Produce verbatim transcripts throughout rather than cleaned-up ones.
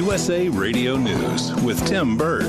U S A Radio News with Tim Berg.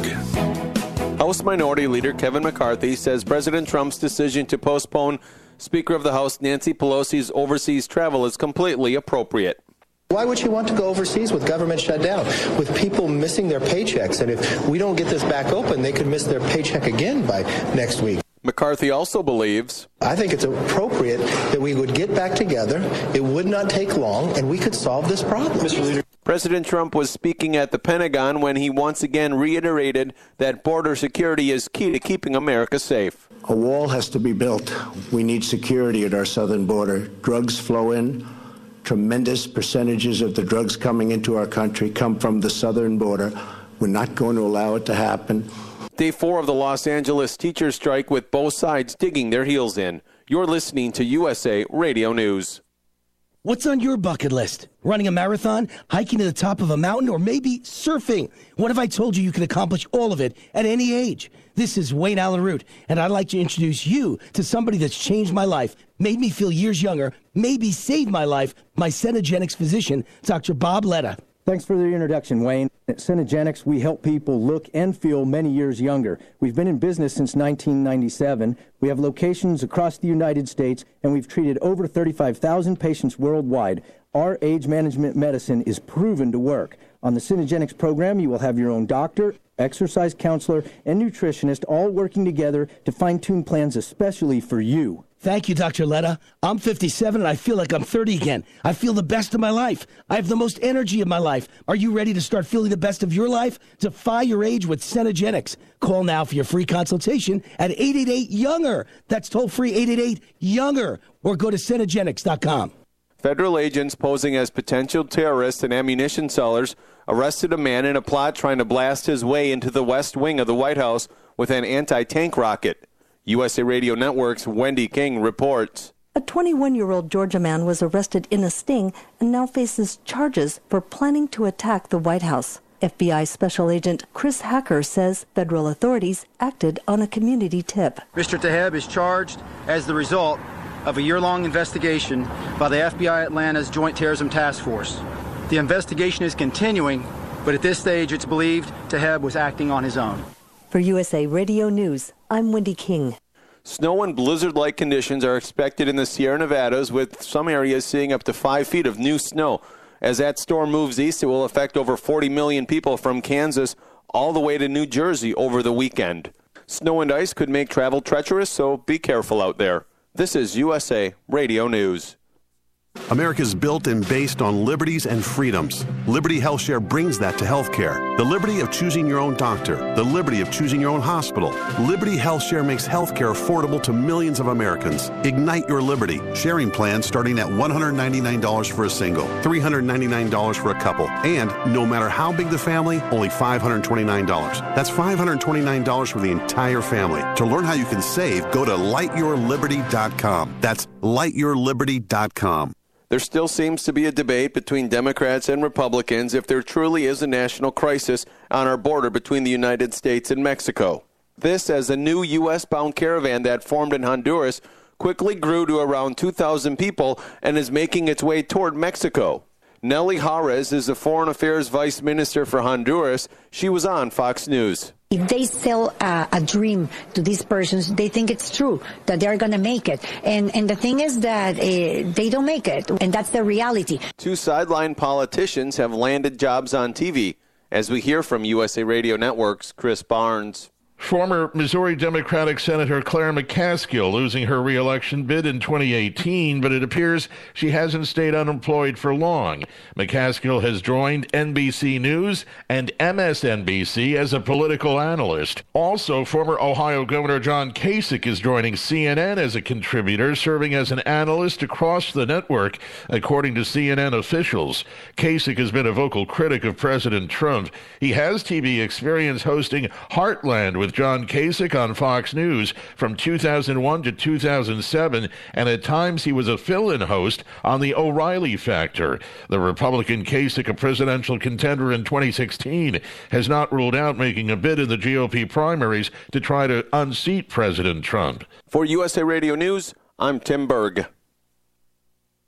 House Minority Leader Kevin McCarthy says President Trump's decision to postpone Speaker of the House Nancy Pelosi's overseas travel is completely appropriate. Why would she want to go overseas with government shut down, with people missing their paychecks? And if we don't get this back open, they could miss their paycheck again by next week. McCarthy also believes, I think it's appropriate that we would get back together. It would not take long, and we could solve this problem. Mister Leader. President Trump was speaking at the Pentagon when he once again reiterated that border security is key to keeping America safe. A wall has to be built. We need security at our southern border. Drugs flow in. Tremendous percentages of the drugs coming into our country come from the southern border. We're not going to allow it to happen. Day four of the Los Angeles teachers' strike with both sides digging their heels in. You're listening to U S A Radio News. What's on your bucket list? Running a marathon, hiking to the top of a mountain, or maybe surfing? What if I told you you could accomplish all of it at any age? This is Wayne Allen Root, and I'd like to introduce you to somebody that's changed my life, made me feel years younger, maybe saved my life, my Cenegenics physician, Doctor Bob Letta. Thanks for the introduction, Wayne. At Cenegenics, we help people look and feel many years younger. We've been in business since nineteen ninety-seven. We have locations across the United States, and we've treated over thirty-five thousand patients worldwide. Our age management medicine is proven to work. On the Cenegenics program, you will have your own doctor, exercise counselor, and nutritionist all working together to fine-tune plans especially for you. Thank you, Doctor Letta. I'm fifty-seven and I feel like I'm thirty again. I feel the best of my life. I have the most energy of my life. Are you ready to start feeling the best of your life? Defy your age with Cenegenics. Call now for your free consultation at eight eight eight, younger. That's toll-free eight eight eight, younger. Or go to Cenegenics dot com. Federal agents posing as potential terrorists and ammunition sellers arrested a man in a plot trying to blast his way into the West Wing of the White House with an anti-tank rocket. U S A Radio Network's Wendy King reports. A twenty-one-year-old Georgia man was arrested in a sting and now faces charges for planning to attack the White House. F B I Special Agent Chris Hacker says federal authorities acted on a community tip. Mister Tlaib is charged as the result of a year-long investigation by the F B I Atlanta's Joint Terrorism Task Force. The investigation is continuing, but at this stage it's believed Tlaib was acting on his own. For U S A Radio News, I'm Wendy King. Snow and blizzard-like conditions are expected in the Sierra Nevadas, with some areas seeing up to five feet of new snow. As that storm moves east, it will affect over forty million people from Kansas all the way to New Jersey over the weekend. Snow and ice could make travel treacherous, so be careful out there. This is U S A Radio News. America's built and based on liberties and freedoms. Liberty HealthShare brings that to healthcare. The liberty of choosing your own doctor. The liberty of choosing your own hospital. Liberty HealthShare makes healthcare affordable to millions of Americans. Ignite your liberty. Sharing plans starting at one hundred ninety-nine dollars for a single, three hundred ninety-nine dollars for a couple, and no matter how big the family, only five hundred twenty-nine dollars. That's five hundred twenty-nine dollars for the entire family. To learn how you can save, go to light your liberty dot com. That's light your liberty dot com. There still seems to be a debate between Democrats and Republicans if there truly is a national crisis on our border between the United States and Mexico. This as a new U S-bound caravan that formed in Honduras quickly grew to around two thousand people and is making its way toward Mexico. Nelly Juarez is the Foreign Affairs Vice Minister for Honduras. She was on Fox News. If they sell a, a dream to these persons, they think it's true, that they're going to make it. And and the thing is that uh, they don't make it, and that's the reality. Two sideline politicians have landed jobs on T V, as we hear from U S A Radio Network's Chris Barnes. Former Missouri Democratic Senator Claire McCaskill losing her re-election bid in twenty eighteen, but it appears she hasn't stayed unemployed for long. McCaskill has joined N B C News and M S N B C as a political analyst. Also, former Ohio Governor John Kasich is joining C N N as a contributor, serving as an analyst across the network, according to C N N officials. Kasich has been a vocal critic of President Trump. He has T V experience hosting Heartland with John Kasich on Fox News from two thousand one to two thousand seven, and at times he was a fill-in host on The O'Reilly Factor. The Republican Kasich, a presidential contender in twenty sixteen, has not ruled out making a bid in the G O P primaries to try to unseat President Trump. For U S A Radio News, I'm Tim Berg.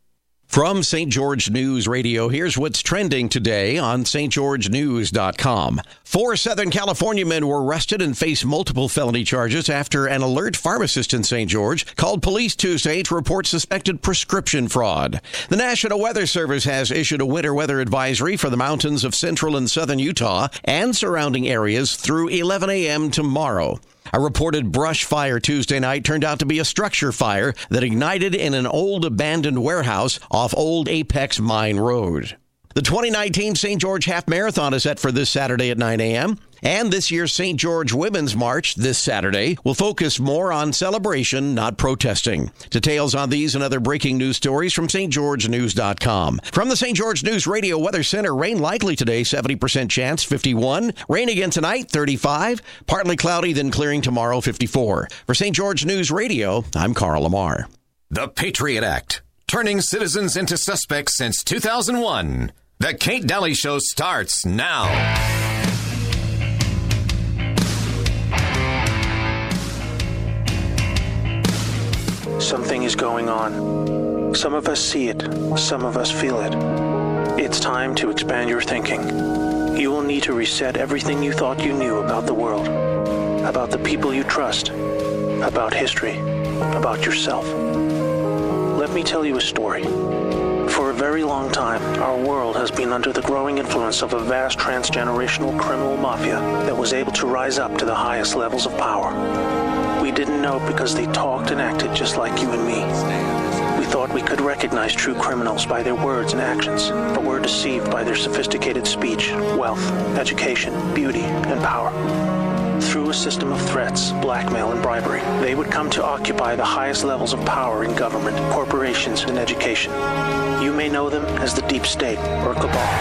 From Saint George News Radio, here's what's trending today on St George News dot com. Four Southern California men were arrested and face multiple felony charges after an alert pharmacist in Saint George called police Tuesday to report suspected prescription fraud. The National Weather Service has issued a winter weather advisory for the mountains of central and southern Utah and surrounding areas through eleven a.m. tomorrow. A reported brush fire Tuesday night turned out to be a structure fire that ignited in an old abandoned warehouse off Old Apex Mine Road. The twenty nineteen Saint George Half Marathon is set for this Saturday at nine a.m. And this year's Saint George Women's March this Saturday will focus more on celebration, not protesting. Details on these and other breaking news stories from St George News dot com. From the Saint George News Radio Weather Center, rain likely today, seventy percent chance, fifty-one. Rain again tonight, thirty-five. Partly cloudy, then clearing tomorrow, fifty-four. For Saint George News Radio, I'm Carl Lamar. The Patriot Act, turning citizens into suspects since two thousand one. The Kate Daly Show starts now. Something is going on. Some of us see it, some of us feel it. It's time to expand your thinking. You will need to reset everything you thought you knew about the world, about the people you trust, about history, about yourself. Let me tell you a story. For a very long time, our world has been under the growing influence of a vast transgenerational criminal mafia that was able to rise up to the highest levels of power. We didn't know because they talked and acted just like you and me. We thought we could recognize true criminals by their words and actions, but were deceived by their sophisticated speech, wealth, education, beauty, and power. Through a system of threats, blackmail, and bribery, they would come to occupy the highest levels of power in government, corporations, and education. You may know them as the Deep State or Cabal.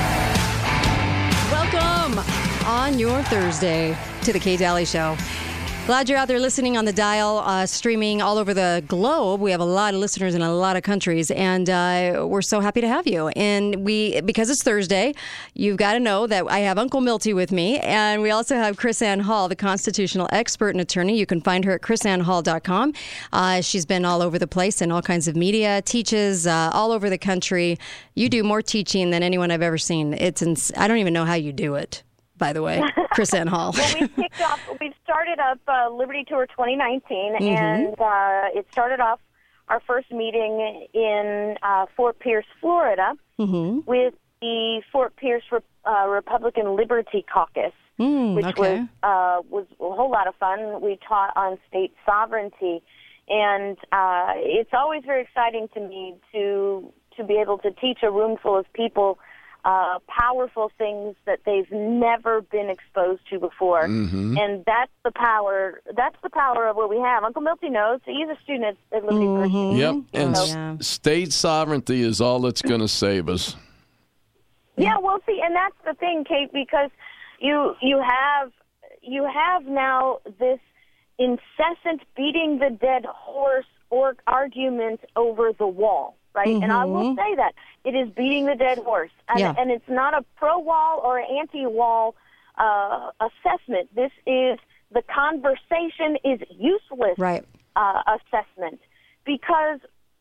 Welcome on your Thursday to the Kate Daly Show. Glad you're out there listening on the dial, uh, streaming all over the globe. We have a lot of listeners in a lot of countries, and uh, we're so happy to have you. And we, because it's Thursday, you've got to know that I have Uncle Milty with me, and we also have KrisAnne Hall, the constitutional expert and attorney. You can find her at Kris Anne Hall dot com. Uh, she's been all over the place in all kinds of media, teaches uh, all over the country. You do more teaching than anyone I've ever seen. It's ins- I don't even know how you do it. By the way, KrisAnne Hall. Well, we kicked off. We've started up uh, Liberty Tour twenty nineteen, mm-hmm. and uh, it started off our first meeting in uh, Fort Pierce, Florida, mm-hmm. with the Fort Pierce Re- uh, Republican Liberty Caucus, mm, which okay. was uh, was a whole lot of fun. We taught on state sovereignty, and uh, it's always very exciting to me to to be able to teach a room full of people Uh, powerful things that they've never been exposed to before, mm-hmm. and that's the power. That's the power of what we have. Uncle Milty knows. He's a student at Liberty mm-hmm. University. Yep, and so, yeah. state sovereignty is all that's going to save us. Yeah, well, see, and that's the thing, Kate, because you you have you have now this incessant beating the dead horse or argument over the wall. Right, mm-hmm. and I will say that it is beating the dead horse, and, yeah. and it's not a pro-wall or anti-wall uh, assessment. This is the conversation is useless right. uh, assessment, because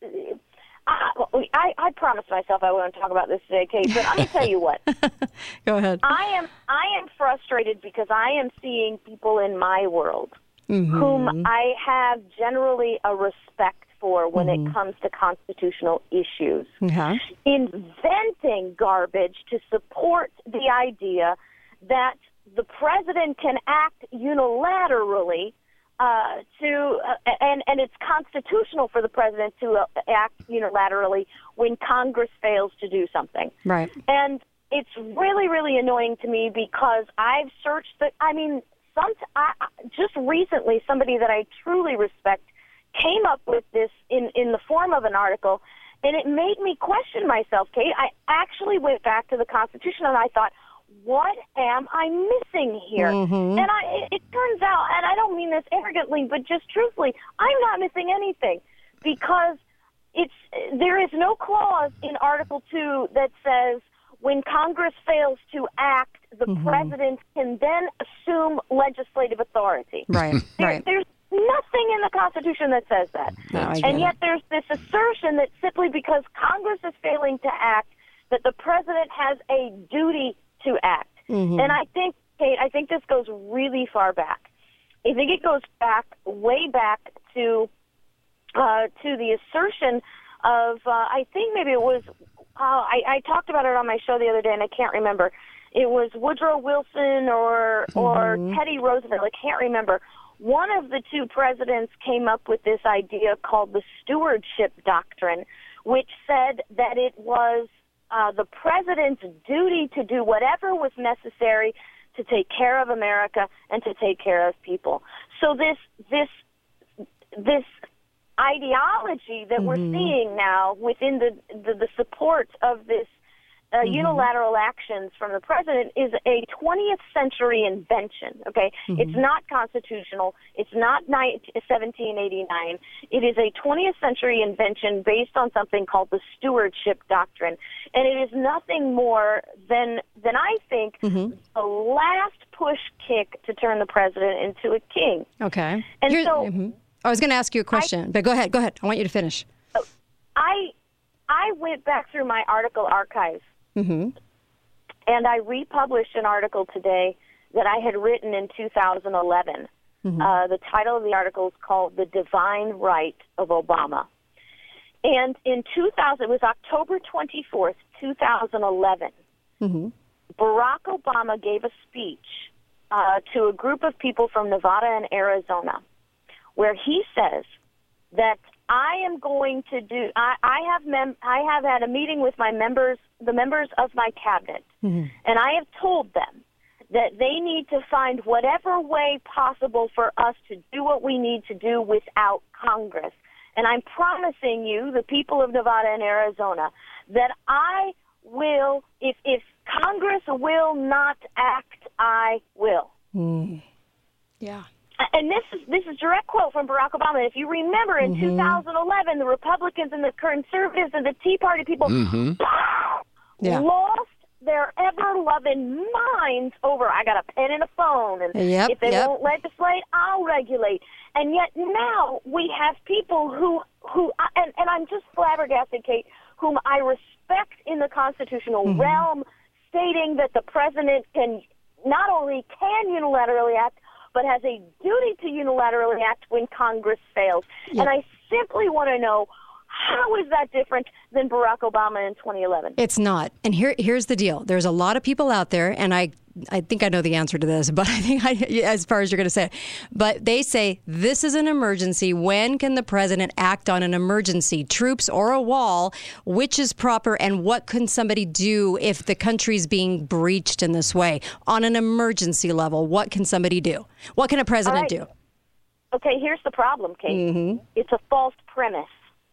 I, I, I promised myself I wouldn't talk about this today, Kate. But I'm gonna tell you what. Go ahead. I am I am frustrated because I am seeing people in my world mm-hmm. whom I have generally a respect for when mm-hmm. it comes to constitutional issues, uh-huh. inventing garbage to support the idea that the president can act unilaterally uh, to, uh, and, and it's constitutional for the president to uh, act unilaterally when Congress fails to do something. Right. And it's really, really annoying to me because I've searched the, I mean, some, I, just recently somebody that I truly respect came up with this in, in the form of an article, and it made me question myself, Kate. I actually went back to the Constitution, and I thought, what am I missing here? Mm-hmm. And I, it, it turns out, and I don't mean this arrogantly, but just truthfully, I'm not missing anything, because it's there is no clause in Article two that says when Congress fails to act, the mm-hmm. president can then assume legislative authority. Right, there, right. There's nothing in the Constitution that says that. No, I get and yet it. there's this assertion that simply because Congress is failing to act, that the president has a duty to act. Mm-hmm. And I think, Kate, I think this goes really far back. I think it goes back, way back to uh, to the assertion of, uh, I think maybe it was, uh, I, I talked about it on my show the other day, and I can't remember. It was Woodrow Wilson or or Mm-hmm. Teddy Roosevelt. I can't remember. One of the two presidents came up with this idea called the stewardship doctrine, which said that it was uh, the president's duty to do whatever was necessary to take care of America and to take care of people. So this this this ideology that Mm-hmm. we're seeing now within the the, the support of this uh, Mm-hmm. unilateral actions from the president is a twentieth century invention, okay? Mm-hmm. It's not constitutional. It's not seventeen eighty-nine. It is a twentieth century invention based on something called the stewardship doctrine. And it is nothing more than, than I think, Mm-hmm. the last push kick to turn the president into a king. Okay. And Here- so mhm. I was going to ask you a question, but go ahead. Go ahead. I want you to finish. I I went back through my article archives, Mm-hmm. and I republished an article today that I had written in two thousand eleven. Mm-hmm. Uh, the title of the article is called The Divine Right of Obama. And in two thousand, it was October twenty-fourth, two thousand eleven, Mm-hmm. Barack Obama gave a speech uh, to a group of people from Nevada and Arizona, where he says that I am going to do. I, I have mem- I have had a meeting with my members, the members of my cabinet, Mm-hmm. and I have told them that they need to find whatever way possible for us to do what we need to do without Congress. And I'm promising you, the people of Nevada and Arizona, that I will, if if Congress will not act, I will. Mm. Yeah. And this is this is a direct quote from Barack Obama. If you remember, in Mm-hmm. two thousand eleven, the Republicans and the conservatives and the Tea Party people Mm-hmm. Yeah. lost their ever-loving minds over, I got a pen and a phone, and Yep, if they yep. won't legislate, I'll regulate. And yet now we have people who, who and, and I'm just flabbergasted, Kate, whom I respect in the constitutional Mm-hmm. realm, stating that the president can not only can unilaterally act, but has a duty to unilaterally act when Congress fails. Yep. And I simply want to know, how is that different than Barack Obama in twenty eleven? It's not. And here, here's the deal. There's a lot of people out there, and I, I think I know the answer to this, but I think I, as far as you're going to say it, but they say this is an emergency. When can the president act on an emergency? Troops or a wall? Which is proper, and what can somebody do if the country's being breached in this way? On an emergency level, what can somebody do? What can a president All do? right. Okay, here's the problem, Kate. Mm-hmm. It's a false premise.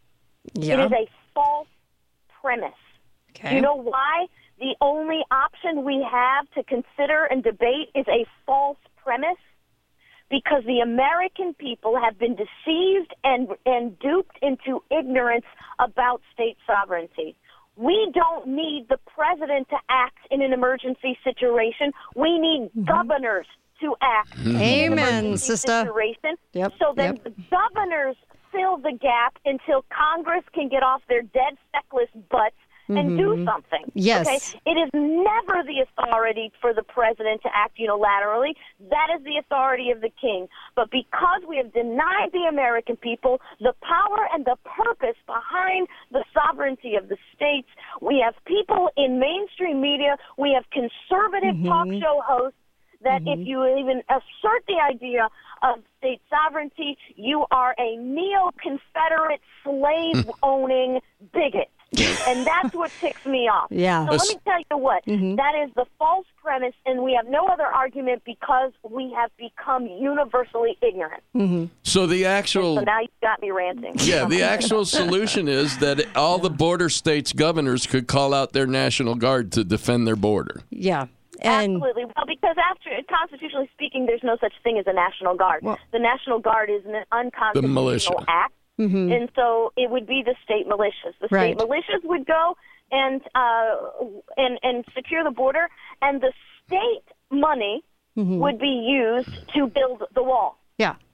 Yeah. It is a false premise. Okay. Do you know why? The only option we have to consider and debate is a false premise? Because the American people have been deceived and, and duped into ignorance about state sovereignty. We don't need the president to act in an emergency situation. We need Mm-hmm. governors to act in an Amen, emergency sister. situation. Yep, So then yep. the governors fill the gap until Congress can get off their dead, feckless butts and do something. Yes. Okay? It is never the authority for the president to act unilaterally. That is the authority of the king. But because we have denied the American people the power and the purpose behind the sovereignty of the states, we have people in mainstream media, we have conservative talk show hosts that if you even assert the idea of state sovereignty, you are a neo-Confederate slave-owning bigot. And that's what ticks me off. Yeah. So let me tell you what, that is the false premise, and we have no other argument because we have become universally ignorant. So the actual So now you've got me ranting. yeah, the actual solution is that all the border states' governors could call out their National Guard to defend their border. Yeah. And Absolutely. Well, because after constitutionally speaking, there's no such thing as a National Guard. Well- the National Guard is an The militia. unconstitutional act, and so it would be the state militias. The Right. state militias would go and uh, and and secure the border, and the state money would be used to build the wall. yeah.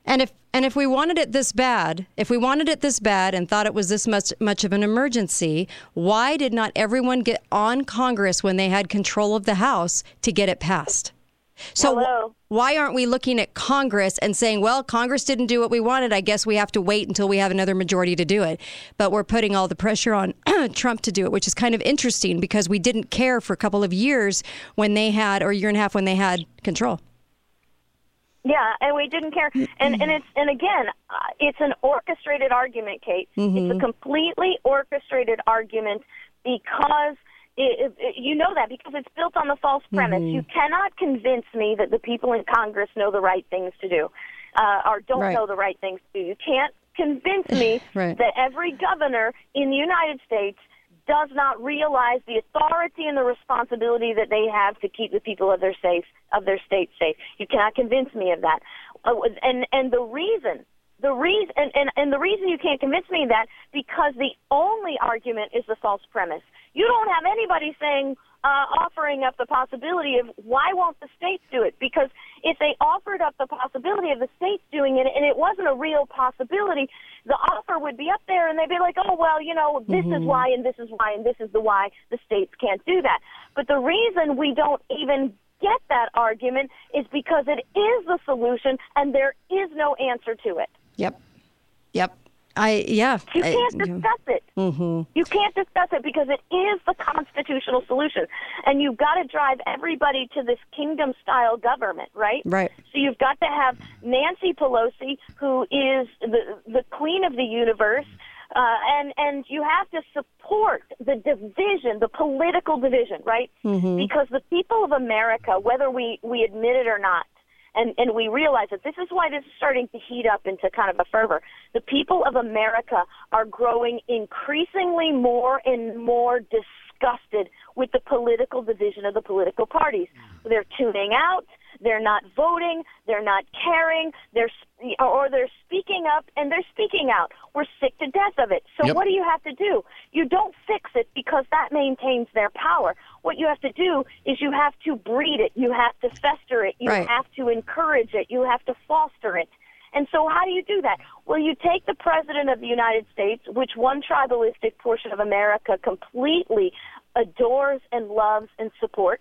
And if and if we wanted it this bad, if we wanted it this bad and thought it was this much much of an emergency, why did not everyone get on Congress when they had control of the House to get it passed? So Hello. why aren't we looking at Congress and saying, well, Congress didn't do what we wanted. I guess we have to wait until we have another majority to do it. But we're putting all the pressure on Trump to do it, which is kind of interesting because we didn't care for a couple of years when they had, or a year and a half when they had control. Yeah, and we didn't care. And and it's and again, uh, it's an orchestrated argument, Kate. Mm-hmm. It's a completely orchestrated argument because it, it, you know that because it's built on the false premise. Mm-hmm. You cannot convince me that the people in Congress know the right things to do, uh, or don't Right. know the right things to do. You can't convince me Right. that every governor in the United States does not realize the authority and the responsibility that they have to keep the people of their safe of their state safe. You cannot convince me of that. Uh, and and the reason the reason and, and, and the reason you can't convince me of that because the only argument is the false premise. You don't have anybody saying uh, offering up the possibility of why won't the states do it? Because if they offered up the possibility of the states doing it and it wasn't a real possibility, the offer would be up there and they'd be like, oh, well, you know, this Mm-hmm. is why and this is why and this is the why the states can't do that. But the reason we don't even get that argument is because it is the solution and there is no answer to it. Yep. Yep. I, yeah. You I- can't discuss it. Mm-hmm. You can't discuss it because it is the constitutional solution. And you've got to drive everybody to this kingdom-style government, right? Right. So you've got to have Nancy Pelosi, who is the the queen of the universe, uh, and, and you have to support the division, the political division, right? Mm-hmm. Because the people of America, whether we, we admit it or not, And, and we realize that this is why this is starting to heat up into kind of a fervor. The people of America are growing increasingly more and more disgusted with the political division of the political parties. They're tuning out. They're not voting. They're not caring. They're or they're speaking up and they're speaking out. We're sick to death of it. So Yep. what do you have to do? You don't fix it because that maintains their power. What you have to do is you have to breed it. You have to fester it. You Right. have to encourage it. You have to foster it. And so how do you do that? Well, you take the President of the United States, which one tribalistic portion of America completely adores and loves and supports,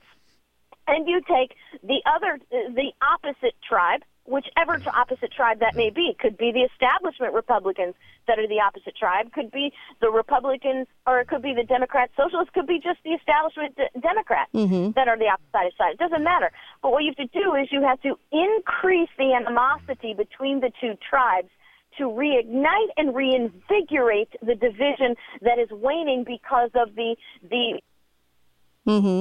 and you take the other, the opposite tribe, whichever opposite tribe that may be. Could be the establishment Republicans that are the opposite tribe, could be the Republicans, or it could be the Democrats, Socialists, could be just the establishment de- Democrats Mm-hmm. that are the opposite side. It doesn't matter. But what you have to do is you have to increase the animosity between the two tribes to reignite and reinvigorate the division that is waning because of the the Mm-hmm.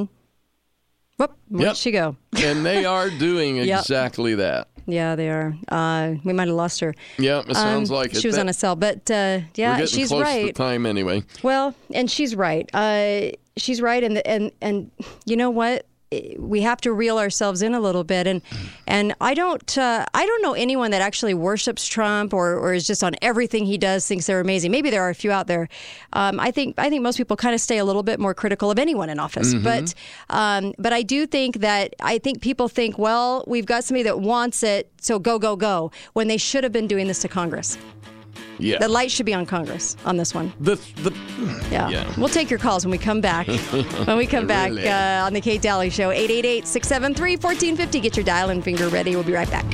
Whoop, where'd Yep. she go? And they are doing Yep. exactly that. Yeah, they are. Uh, we might have lost her. Yeah, it sounds Um, like it. She was That- on a cell, but uh, We're yeah, getting she's close right. to time anyway. Well, and she's right. Uh, she's right, and and and you know what? We have to reel ourselves in a little bit, and and I don't uh, I don't know anyone that actually worships Trump or, or is just on everything he does thinks they're amazing. Maybe there are a few out there. Um, I think I think most people kind of stay a little bit more critical of anyone in office, Mhm. but um, but I do think that I think people think, well, we've got somebody that wants it, so go go go, when they should have been doing this to Congress. Yeah. The light should be on Congress on this one. The the Yeah. yeah. We'll take your calls when we come back. When we come back Really? uh, on the Kate Daly Show, eight eight eight, six seven three, one four five zero. Get your dial-in finger ready. We'll be right back.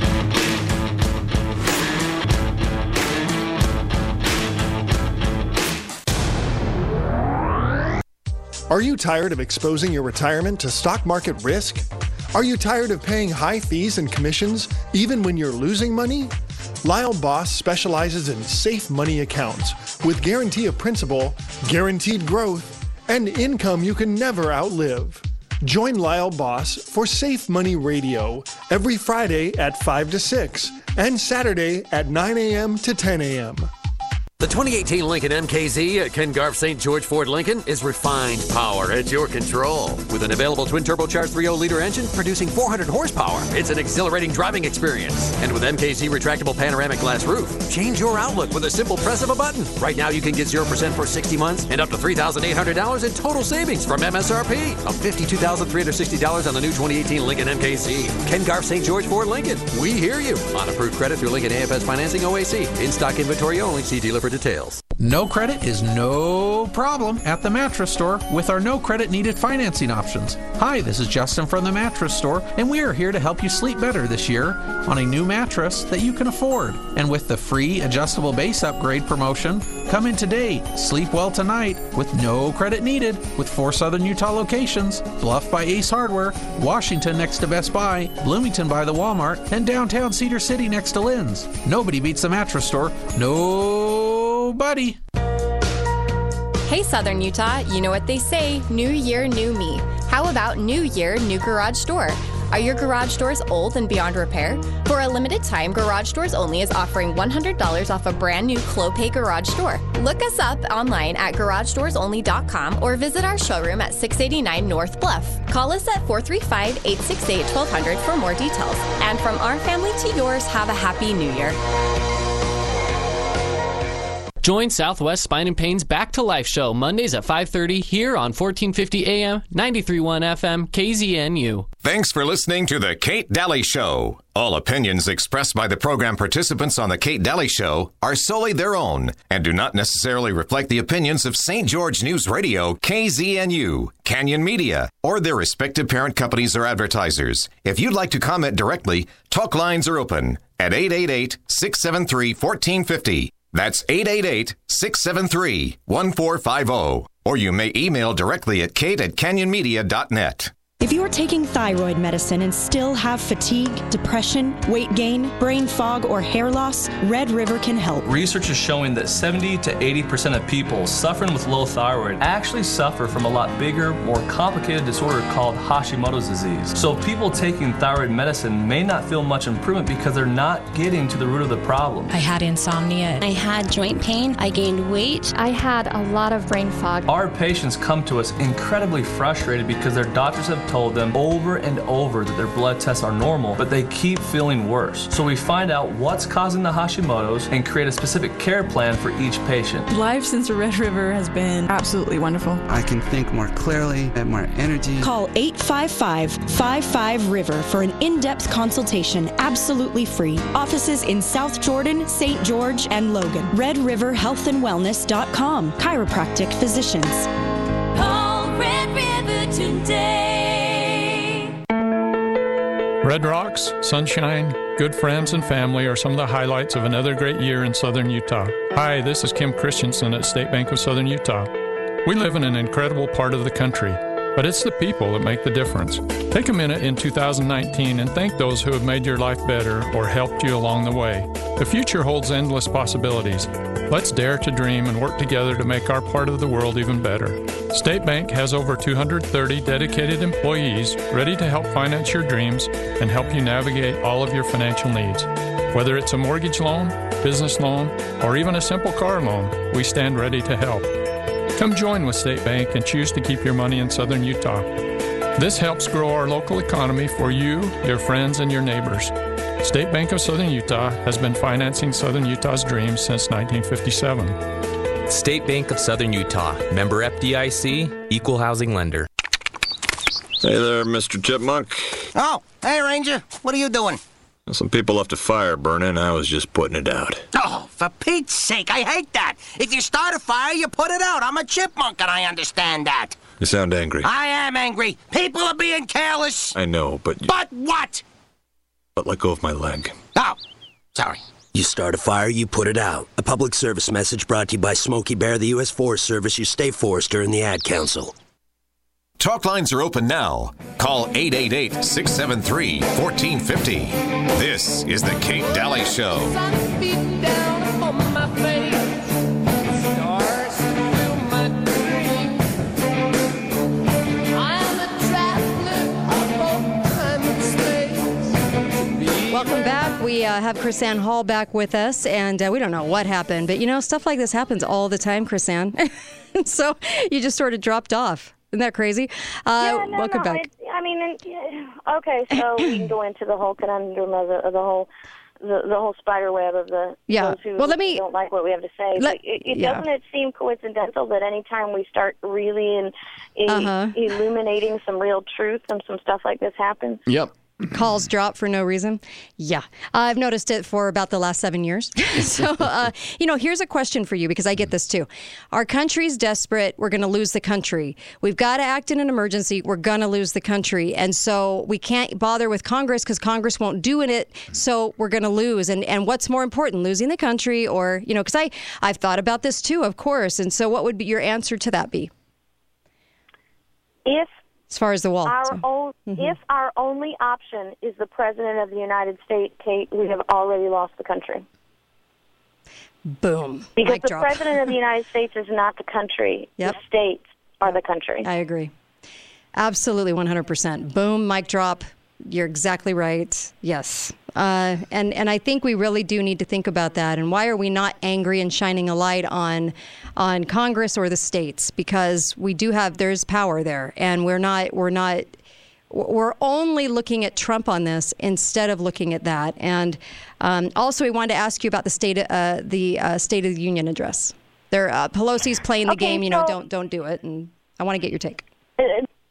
Are you tired of exposing your retirement to stock market risk? Are you tired of paying high fees and commissions even when you're losing money? Lyle Boss specializes in safe money accounts with guarantee of principal, guaranteed growth, and income you can never outlive. Join Lyle Boss for Safe Money Radio every Friday at five to six and Saturday at nine a.m. to ten a.m. The twenty eighteen Lincoln M K Z at Ken Garff Saint George Ford Lincoln is refined power at your control. With an available twin-turbocharged three point oh liter engine producing four hundred horsepower, it's an exhilarating driving experience. And with M K Z retractable panoramic glass roof, change your outlook with a simple press of a button. Right now, you can get zero percent for sixty months and up to three thousand eight hundred dollars in total savings from M S R P of fifty-two thousand three hundred sixty dollars on the new twenty eighteen Lincoln M K Z. Ken Garff Saint George Ford Lincoln. We hear you. On approved credit through Lincoln A F S Financing O A C. In-stock inventory only. See dealer for details. No credit is no problem at the Mattress Store with our no credit needed financing options. Hi, this is Justin from the Mattress Store, and we are here to help you sleep better this year on a new mattress that you can afford. And with the free adjustable base upgrade promotion, come in today, sleep well tonight with no credit needed with four Southern Utah locations: Bluff by Ace Hardware, Washington next to Best Buy, Bloomington by the Walmart, and downtown Cedar City next to Lynn's. Nobody beats the Mattress Store. Nobody. Hey Southern Utah, you know what they say, new year, new me. How about new year, new garage door? Are your garage doors old and beyond repair? For a limited time, Garage Doors Only is offering one hundred dollars off a brand new Clopay garage door. Look us up online at garage doors only dot com or visit our showroom at six eighty-nine North Bluff. Call us at four three five, eight six eight, one two zero zero for more details. And from our family to yours, have a happy new year. Join Southwest Spine and Pain's Back to Life show Mondays at five thirty here on fourteen fifty A M, ninety-three point one F M, K Z N U. Thanks for listening to The Kate Daly Show. All opinions expressed by the program participants on The Kate Daly Show are solely their own and do not necessarily reflect the opinions of Saint George News Radio, K Z N U, Canyon Media, or their respective parent companies or advertisers. If you'd like to comment directly, talk lines are open at eight eight eight, six seven three, one four five zero. That's eight eight eight, six seven three, one four five zero. Or you may email directly at kate at canyon media dot net. If you are taking thyroid medicine and still have fatigue, depression, weight gain, brain fog, or hair loss, Red River can help. Research is showing that seventy to eighty percent of people suffering with low thyroid actually suffer from a lot bigger, more complicated disorder called Hashimoto's disease. So people taking thyroid medicine may not feel much improvement because they're not getting to the root of the problem. I had insomnia. I had joint pain. I gained weight. I had a lot of brain fog. Our patients come to us incredibly frustrated because their doctors have told them over and over that their blood tests are normal, but they keep feeling worse. So we find out what's causing the Hashimoto's and create a specific care plan for each patient. Life since the Red River has been absolutely wonderful. I can think more clearly, have more energy. Call eight five five, five five, river for an in-depth consultation, absolutely free. Offices in South Jordan, Saint George, and Logan. red river health and wellness dot com. Chiropractic physicians. Call Red River today. Red Rocks, sunshine, good friends, and family are some of the highlights of another great year in Southern Utah. Hi, this is Kim Christensen at State Bank of Southern Utah. We live in an incredible part of the country, but it's the people that make the difference. Take a minute in two thousand nineteen and thank those who have made your life better or helped you along the way. The future holds endless possibilities. Let's dare to dream and work together to make our part of the world even better. State Bank has over two hundred thirty dedicated employees ready to help finance your dreams and help you navigate all of your financial needs. Whether it's a mortgage loan, business loan, or even a simple car loan, we stand ready to help. Come join with State Bank and choose to keep your money in Southern Utah. This helps grow our local economy for you, your friends, and your neighbors. State Bank of Southern Utah has been financing Southern Utah's dreams since nineteen fifty-seven. State Bank of Southern Utah, member F D I C, equal housing lender. Hey there, Mister Chipmunk. Oh, hey, Ranger. What are you doing? Some people left a fire burning. I was just putting it out. Oh, for Pete's sake, I hate that. If you start a fire, you put it out. I'm a chipmunk, and I understand that. You sound angry. I am angry. People are being careless. I know, but... You... But what? But let go of my leg. Oh, sorry. You start a fire, you put it out. A public service message brought to you by Smokey Bear, the U S Forest Service, your state forester, and the Ad Council. Talk lines are open now. Call eight eight eight, six seven three, one four five zero. This is The Kate Daly Show. Welcome back. We we uh, have Chrisanne Hall back with us, and uh, we don't know what happened, but you know, stuff like this happens all the time, Chrisanne. So you just sort of dropped off. Isn't that crazy? Uh, yeah, no, welcome no, back. It, I mean, it, yeah, okay, so we can go into the whole conundrum of the, of the whole the, the whole spider web of the Yeah. those who Well, let me- don't like what we have to say. Let- but it, it yeah. doesn't it seem coincidental that anytime we start really in, in Uh-huh. illuminating some real truth and some stuff like this happens? Yep. Calls drop for no reason. Yeah. I've noticed it for about the last seven years. So, uh, you know, here's a question for you because I get this too. Our country's desperate. We're going to lose the country. We've got to act in an emergency. We're going to lose the country. And so we can't bother with Congress because Congress won't do it. So we're going to lose. And and what's more important, losing the country or, you know, because I, I've thought about this too, of course. And so what would be your answer to that be? If As far as the wall. Our so. own, Mhm. If our only option is the President of the United States, Kate, we have already lost the country. Boom. Because Mic the drop. President of the United States is not the country. Yep. The states are the country. I agree. Absolutely, one hundred percent. Boom, mic drop. You're exactly right. Yes. Uh, and, and I think we really do need to think about that. And why are we not angry and shining a light on on Congress or the states? Because we do have, there's power there. And we're not, we're not, we're only looking at Trump on this instead of looking at that. And um, also, we wanted to ask you about the State, uh, the uh, State of the Union address. There, uh, Pelosi's playing the Okay, game, you know, so- don't don't do it. And I want to get your take. Uh,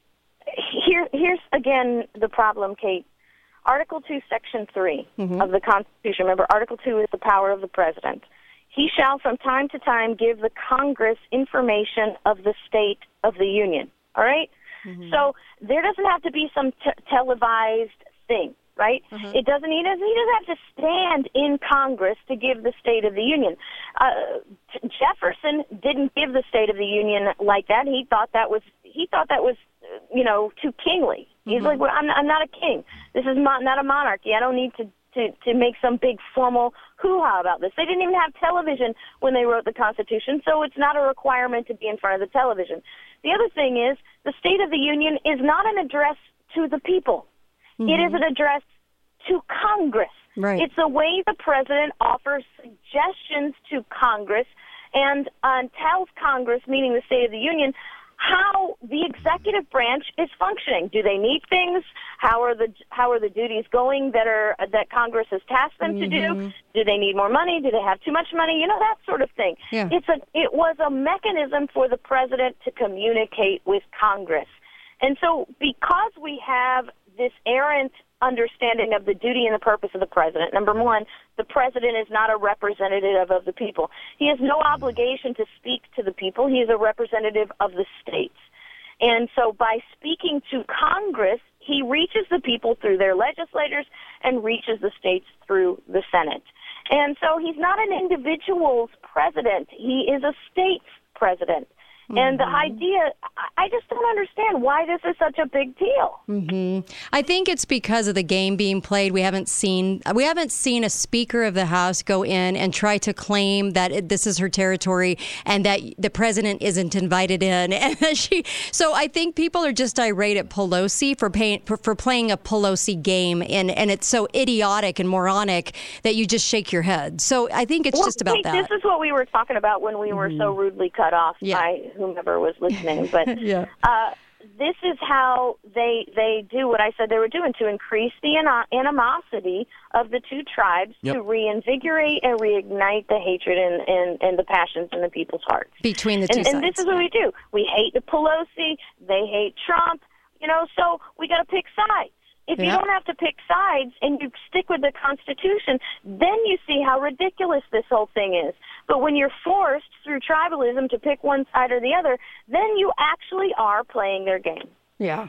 Here, here's again the problem, Kate. Article two, Section three Mm-hmm. of the Constitution. Remember, Article two is the power of the President. He shall from time to time give the Congress information of the state of the Union. All right? Mm-hmm. So there doesn't have to be some t- televised thing, right? Mhm. It doesn't. He doesn't. He doesn't have to stand in Congress to give the State of the Union. Uh, Jefferson didn't give the State of the Union like that. He thought that was. He thought that was, uh, you know, too kingly. He's Mhm. like, well, I'm, I'm not a king. This is not, not a monarchy. I don't need to, to, to make some big formal hoo-ha about this. They didn't even have television when they wrote the Constitution, so it's not a requirement to be in front of the television. The other thing is, the State of the Union is not an address to the people. It is an address to Congress. Right. It's a way the president offers suggestions to Congress and uh, tells Congress, meaning the State of the Union, how the executive branch is functioning. Do they need things? How are the how are the duties going that are that Congress has tasked them to do? Do they need more money? Do they have too much money? You know, that sort of thing. Yeah. It's a it was a mechanism for the president to communicate with Congress. And so because we have this errant understanding of the duty and the purpose of the president. Number one, the president is not a representative of the people. He has no obligation to speak to the people. He is a representative of the states. And so by speaking to Congress, he reaches the people through their legislators and reaches the states through the Senate. And so he's not an individual's president. He is a state's president. And the idea, I just don't understand why this is such a big deal. Mm-hmm. I think it's because of the game being played. We haven't seen we haven't seen a Speaker of the House go in and try to claim that it, this is her territory and that the president isn't invited in. And she, so I think people are just irate at Pelosi for paying, for, for playing a Pelosi game, and and it's so idiotic and moronic that you just shake your head. So I think it's well, just about Kate, that. This is what we were talking about when we mm-hmm. were so rudely cut off yeah. by whomever was listening. But yeah. uh, this is how they they do what I said they were doing to increase the an- animosity of the two tribes, yep. to reinvigorate and reignite the hatred and, and, and the passions in the people's hearts. Between the two and, sides. And this is what we do. We hate the Pelosi. They hate Trump. You know, so we got to pick sides. If yeah. you don't have to pick sides and you stick with the Constitution, then you see how ridiculous this whole thing is. But when you're forced through tribalism to pick one side or the other, then you actually are playing their game. Yeah.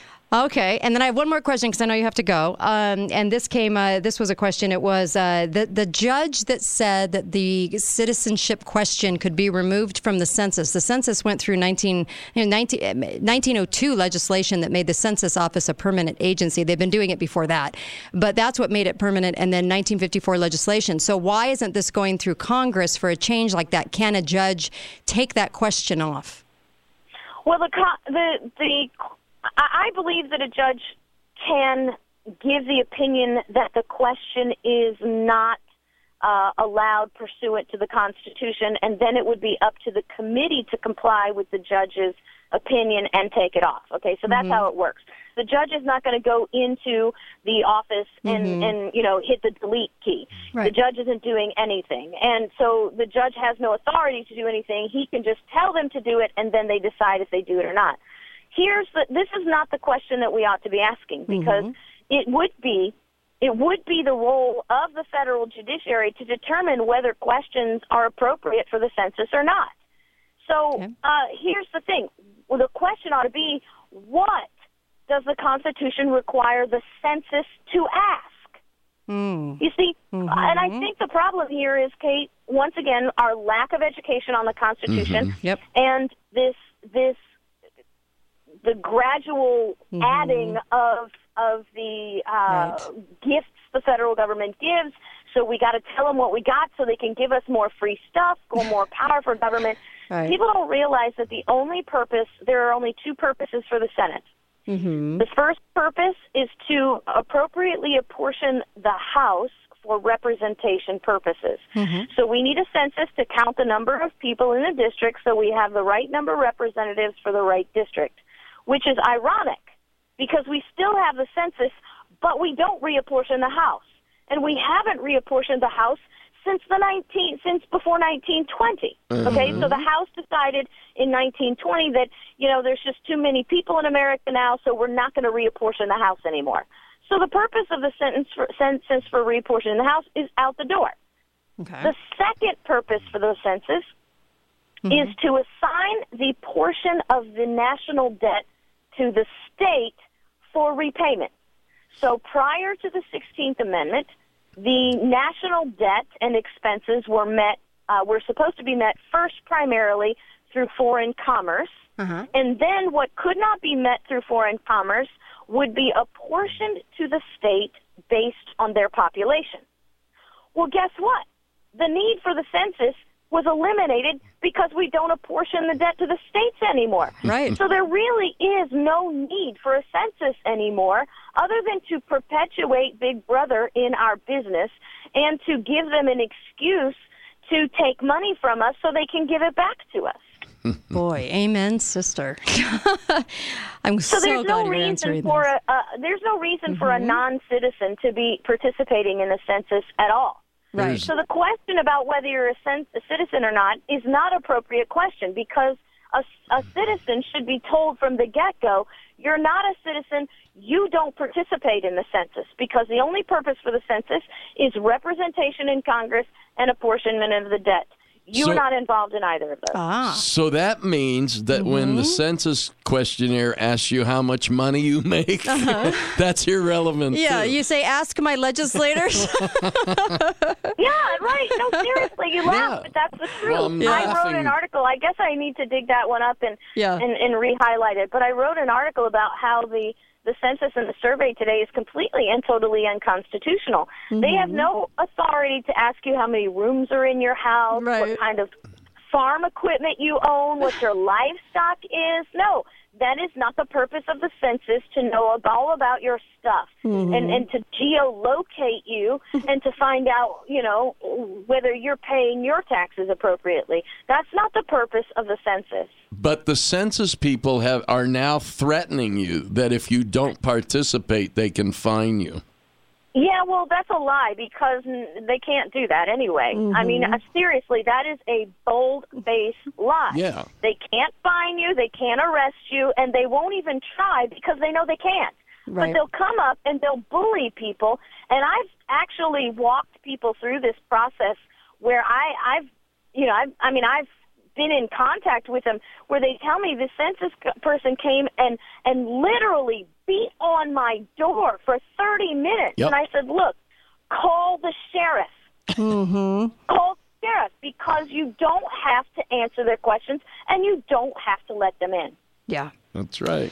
Okay, and then I have one more question because I know you have to go. Um, and this came. Uh, this was a question. It was uh, the the judge that said that the citizenship question could be removed from the census. The census went through nineteen, you know, nineteen, nineteen oh two legislation that made the Census Office a permanent agency. They've been doing it before that, but that's what made it permanent. And then nineteen fifty-four legislation. So why isn't this going through Congress for a change like that? Can a judge take that question off? Well, the the the. I believe that a judge can give the opinion that the question is not uh, allowed pursuant to the Constitution, and then it would be up to the committee to comply with the judge's opinion and take it off. Okay, so that's Mhm. how it works. The judge is not going to go into the office and, Mhm. and, you know, hit the delete key. Right. The judge isn't doing anything. And so the judge has no authority to do anything. He can just tell them to do it, and then they decide if they do it or not. Here's the, this is not the question that we ought to be asking, because Mhm. it would be it would be the role of the federal judiciary to determine whether questions are appropriate for the census or not. So uh, here's the thing. Well, the question ought to be, what does the Constitution require the census to ask? Mm. You see, Mhm. and I think the problem here is, Kate, once again, our lack of education on the Constitution, Mhm. Yep. and this this the gradual Mhm. adding of of the uh, gifts the federal government gives. So we got to tell them what we got so they can give us more free stuff, or more power for government. Right. People don't realize that the only purpose, there are only two purposes for the Senate. Mm-hmm. The first purpose is to appropriately apportion the House for representation purposes. Mhm. So we need a census to count the number of people in the district so we have the right number of representatives for the right district, which is ironic because we still have the census, but we don't reapportion the House. And we haven't reapportioned the House since the nineteen since before nineteen twenty. Okay, Mhm. so the House decided in nineteen twenty that, you know, there's just too many people in America now, so we're not going to reapportion the House anymore. So the purpose of the sentence for, census for reapportioning the House is out the door. Okay. The second purpose for the census is to assign the portion of the national debt to the state for repayment. So prior to the sixteenth Amendment, the national debt and expenses were met, uh, were supposed to be met first primarily through foreign commerce, Uh-huh. and then what could not be met through foreign commerce would be apportioned to the state based on their population. Well, guess what? The need for the census was eliminated because we don't apportion the debt to the states anymore. Right. So there really is no need for a census anymore other than to perpetuate Big Brother in our business and to give them an excuse to take money from us so they can give it back to us. Boy, amen, sister. I'm so, So there's glad no you're reason answering for this. a, uh, there's no reason for a Mhm. non-citizen to be participating in the census at all. Right. So the question about whether you're a, cen- a citizen or not is not an appropriate question, because a, a citizen should be told from the get-go, you're not a citizen, you don't participate in the census, because the only purpose for the census is representation in Congress and apportionment of the debt. You're So- not involved in either of those. Ah. So that means that when the census questionnaire asks you how much money you make, Uh-huh. that's irrelevant. Yeah, too. you say, ask my legislators. Yeah, right. No, seriously, you laugh, but that's the truth. Well, I'm I wrote laughing. an article. I guess I need to dig that one up and Yeah. and, and re-highlight it. But I wrote an article about how the the census and the survey today is completely and totally unconstitutional. They have Mhm. no authority to ask you how many rooms are in your house, what kind of farm equipment you own, what your livestock is. No, that is not the purpose of the census, to know ab- all about your stuff Mhm. and, and to geolocate you and to find out, you know, whether you're paying your taxes appropriately. That's not the purpose of the census. But the census people have are now threatening you that if you don't participate, they can fine you. Yeah, well, that's a lie, because n- they can't do that anyway. I mean, Mhm. uh, seriously, that is a bold-faced lie. Yeah. They can't fine you, they can't arrest you, and they won't even try because they know they can't. Right. But they'll come up and they'll bully people, and I've actually walked people through this process where I, I've, you know, I've, I mean, I've been in contact with them where they tell me the census c- person came and and literally beat on my door for thirty minutes. Yep. And I said, look, call the sheriff. Mm-hmm. Call the sheriff, because you don't have to answer their questions and you don't have to let them in. Yeah. That's right.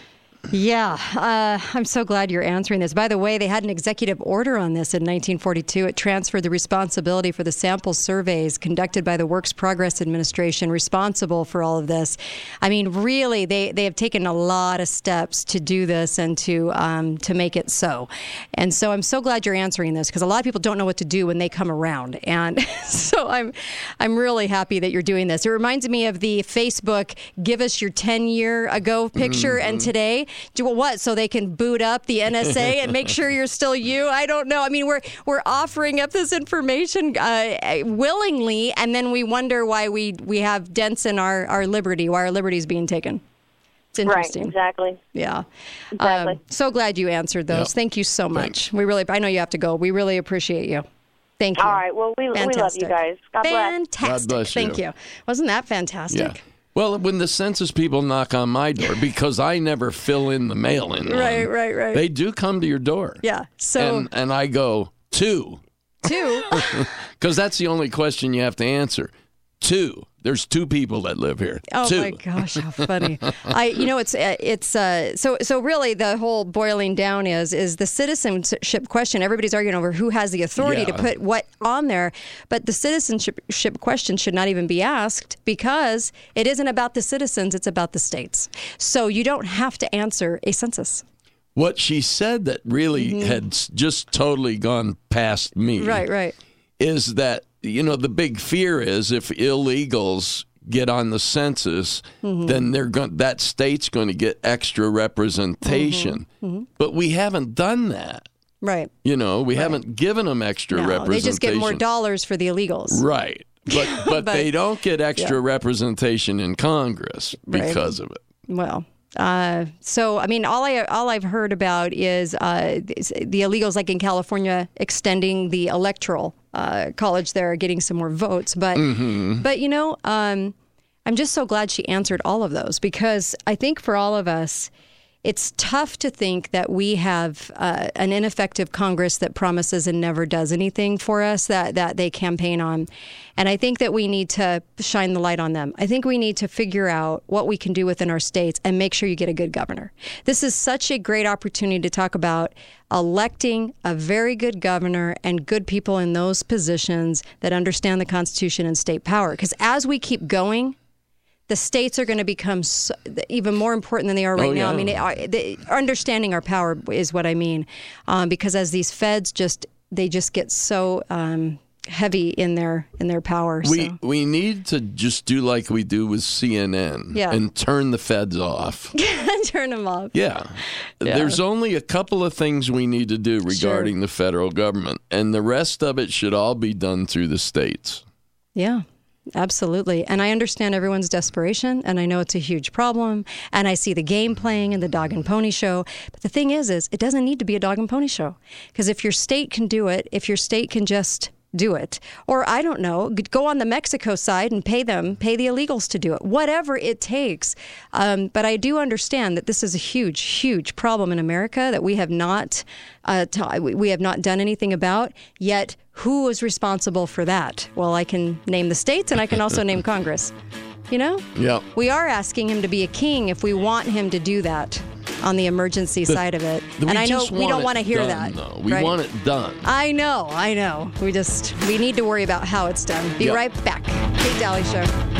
Yeah, uh, I'm so glad you're answering this. By the way, they had an executive order on this in nineteen forty-two. It transferred the responsibility for the sample surveys conducted by the Works Progress Administration, responsible for all of this. I mean, really, they, they have taken a lot of steps to do this and to um, to make it so. And so I'm so glad you're answering this, because a lot of people don't know what to do when they come around. And so I'm I'm really happy that you're doing this. It reminds me of the Facebook give us your ten year ago picture mm-hmm. and today. Do what? So they can boot up the N S A and make sure you're still you? I don't know. I mean, we're we're offering up this information uh, willingly, and then we wonder why we, we have dents in our, our liberty, why our liberty is being taken. It's interesting. Right, exactly. Yeah. Exactly. Um, so glad you answered those. Yep. Thank you so much. Thanks. We really, I know you have to go. We really appreciate you. Thank you. All right. Well, we, we love you guys. God bless. Fantastic. God bless you. Thank you. Wasn't that fantastic? Yeah. Well, when the census people knock on my door, because I never fill in the mail-in Right, one, right, right. they do come to your door. Yeah. So and, and I go, two. Two? Because that's the only question you have to answer. Two. There's two people that live here. Oh two. my gosh, how funny! I, you know, it's it's uh, so so really the whole boiling down is is the citizenship question. Everybody's arguing over who has the authority Yeah. to put what on there, but the citizenship question should not even be asked, because it isn't about the citizens; it's about the states. So you don't have to answer a census. What she said that really Mm-hmm. had s- just totally gone past me. Right, right. Is that, you know, the big fear is if illegals get on the census, Mm-hmm. then they're going that state's going to get extra representation. Mm-hmm. But we haven't done that. Right. You know, we haven't given them extra No, representation. they just get more dollars for the illegals. Right. But but, But- they don't get extra yeah. representation in Congress Right. because of it. Well, uh, so I mean, all I all I've heard about is uh, the illegals, like in California, extending the electoral uh, college there, getting some more votes. But Mm-hmm. but you know, um, I'm just so glad she answered all of those, because I think for all of us, it's tough to think that we have uh, an ineffective Congress that promises and never does anything for us that, that they campaign on. And I think that we need to shine the light on them. I think we need to figure out what we can do within our states and make sure you get a good governor. This is such a great opportunity to talk about electing a very good governor and good people in those positions that understand the Constitution and state power. Because as we keep going, the states are going to become so, even more important than they are right Oh, now. yeah. I mean, it, uh, the, understanding our power is what I mean, um, because as these feds just they just get so um, heavy in their in their power. We so. we need to just do like we do with C N N Yeah. and turn the feds off. Turn them off. Yeah. Yeah. There's only a couple of things we need to do regarding Sure. the federal government, and the rest of it should all be done through the states. Yeah. Absolutely. And I understand everyone's desperation, and I know it's a huge problem, and I see the game playing in the dog and pony show. But the thing is, is it doesn't need to be a dog and pony show, because if your state can do it, if your state can just do it, or I don't know, go on the Mexico side and pay them, pay the illegals to do it, whatever it takes. Um, but I do understand that this is a huge, huge problem in America that we have not, uh, t- we have not done anything about yet. Who is responsible for that? Well, I can name the states, and I can also name Congress. You know? Yeah. We are asking him to be a king if we want him to do that on the emergency The- side of it. We And I know just we want don't it want to hear done, that. though. We right? want it done. I know, I know. We just, we need to worry about how it's done. Be Yep. right back. Kate Daly Show.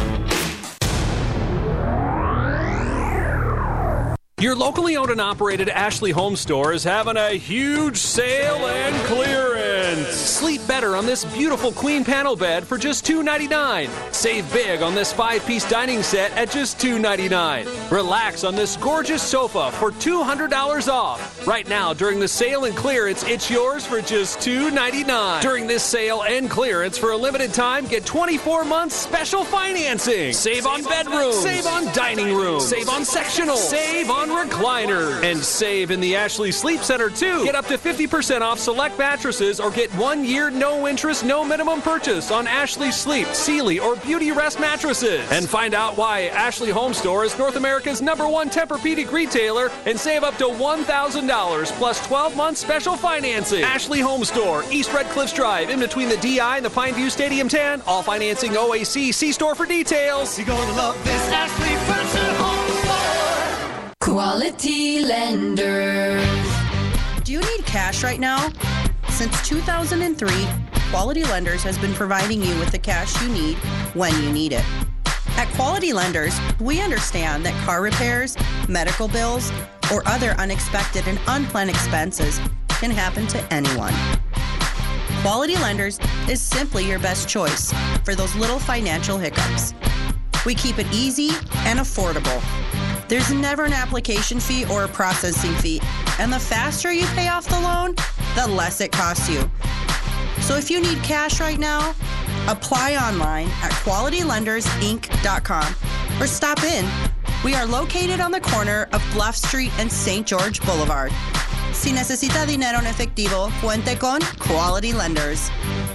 Your locally owned and operated Ashley Home Store is having a huge sale and clearance. Sleep better on this beautiful queen panel bed for just two ninety-nine. Save big on this five-piece dining set at just two ninety-nine. Relax on this gorgeous sofa for two hundred dollars off. Right now, during the sale and clearance, it's yours for just two ninety-nine. During this sale and clearance, for a limited time, get twenty-four months special financing. Save on bedrooms. Save on dining rooms. Save on sectional. Save on recliners. And save in the Ashley Sleep Center, too. Get up to fifty percent off select mattresses or get one year no interest, no minimum purchase on Ashley Sleep, Sealy, or Beauty Rest mattresses. And find out why Ashley Home Store is North America's number one Tempur-Pedic retailer and save up to one thousand dollars plus twelve months special financing. Ashley Home Store, East Red Cliffs Drive, in between the D I and the Pineview Stadium ten. All financing O A C. See store for details. You're gonna love this Ashley Furniture Home Store. Quality Lenders. Do you need cash right now? Since two thousand three, Quality Lenders has been providing you with the cash you need when you need it. At Quality Lenders, we understand that car repairs, medical bills, or other unexpected and unplanned expenses can happen to anyone. Quality Lenders is simply your best choice for those little financial hiccups. We keep it easy and affordable. There's never an application fee or a processing fee, and the faster you pay off the loan, the less it costs you. So if you need cash right now, apply online at quality lenders inc dot com or stop in. We are located on the corner of Bluff Street and Saint George Boulevard. Si necesita dinero en efectivo, cuente con Quality Lenders.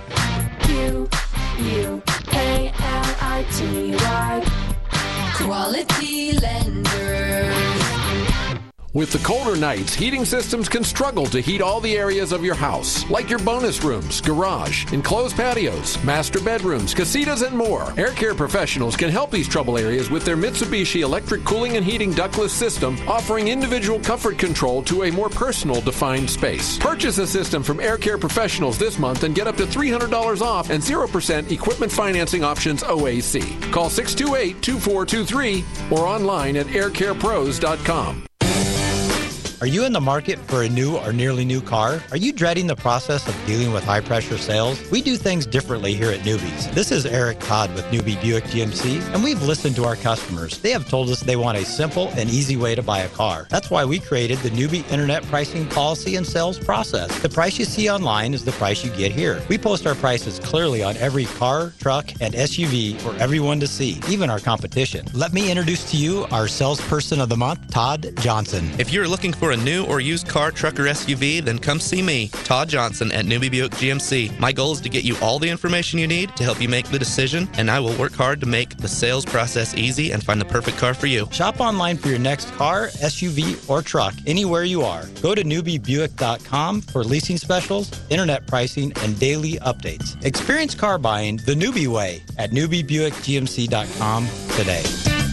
Q U A L I T Y. Quality Lenders. With the colder nights, heating systems can struggle to heat all the areas of your house, like your bonus rooms, garage, enclosed patios, master bedrooms, casitas, and more. Air Care Professionals can help these trouble areas with their Mitsubishi electric cooling and heating ductless system, offering individual comfort control to a more personal defined space. Purchase a system from Air Care Professionals this month and get up to three hundred dollars off and zero percent equipment financing options O A C. Call six two eight, two four two three or online at air care pros dot com. Are you in the market for a new or nearly new car? Are you dreading the process of dealing with high-pressure sales? We do things differently here at Newbies. This is Eric Todd with Newbie Buick G M C, and we've listened to our customers. They have told us they want a simple and easy way to buy a car. That's why we created the Newbie Internet Pricing Policy and Sales Process. The price you see online is the price you get here. We post our prices clearly on every car, truck, and S U V for everyone to see, even our competition. Let me introduce to you our Salesperson of the Month, Todd Johnson. If you're looking for a new or used car, truck, or S U V, then come see me, Todd Johnson at Newbie Buick G M C. My goal is to get you all the information you need to help you make the decision, and I will work hard to make the sales process easy and find the perfect car for you. Shop online for your next car, S U V, or truck anywhere you are. Go to newbie buick dot com for leasing specials, internet pricing, and daily updates. Experience car buying the Newbie way at newbie buick g m c dot com today.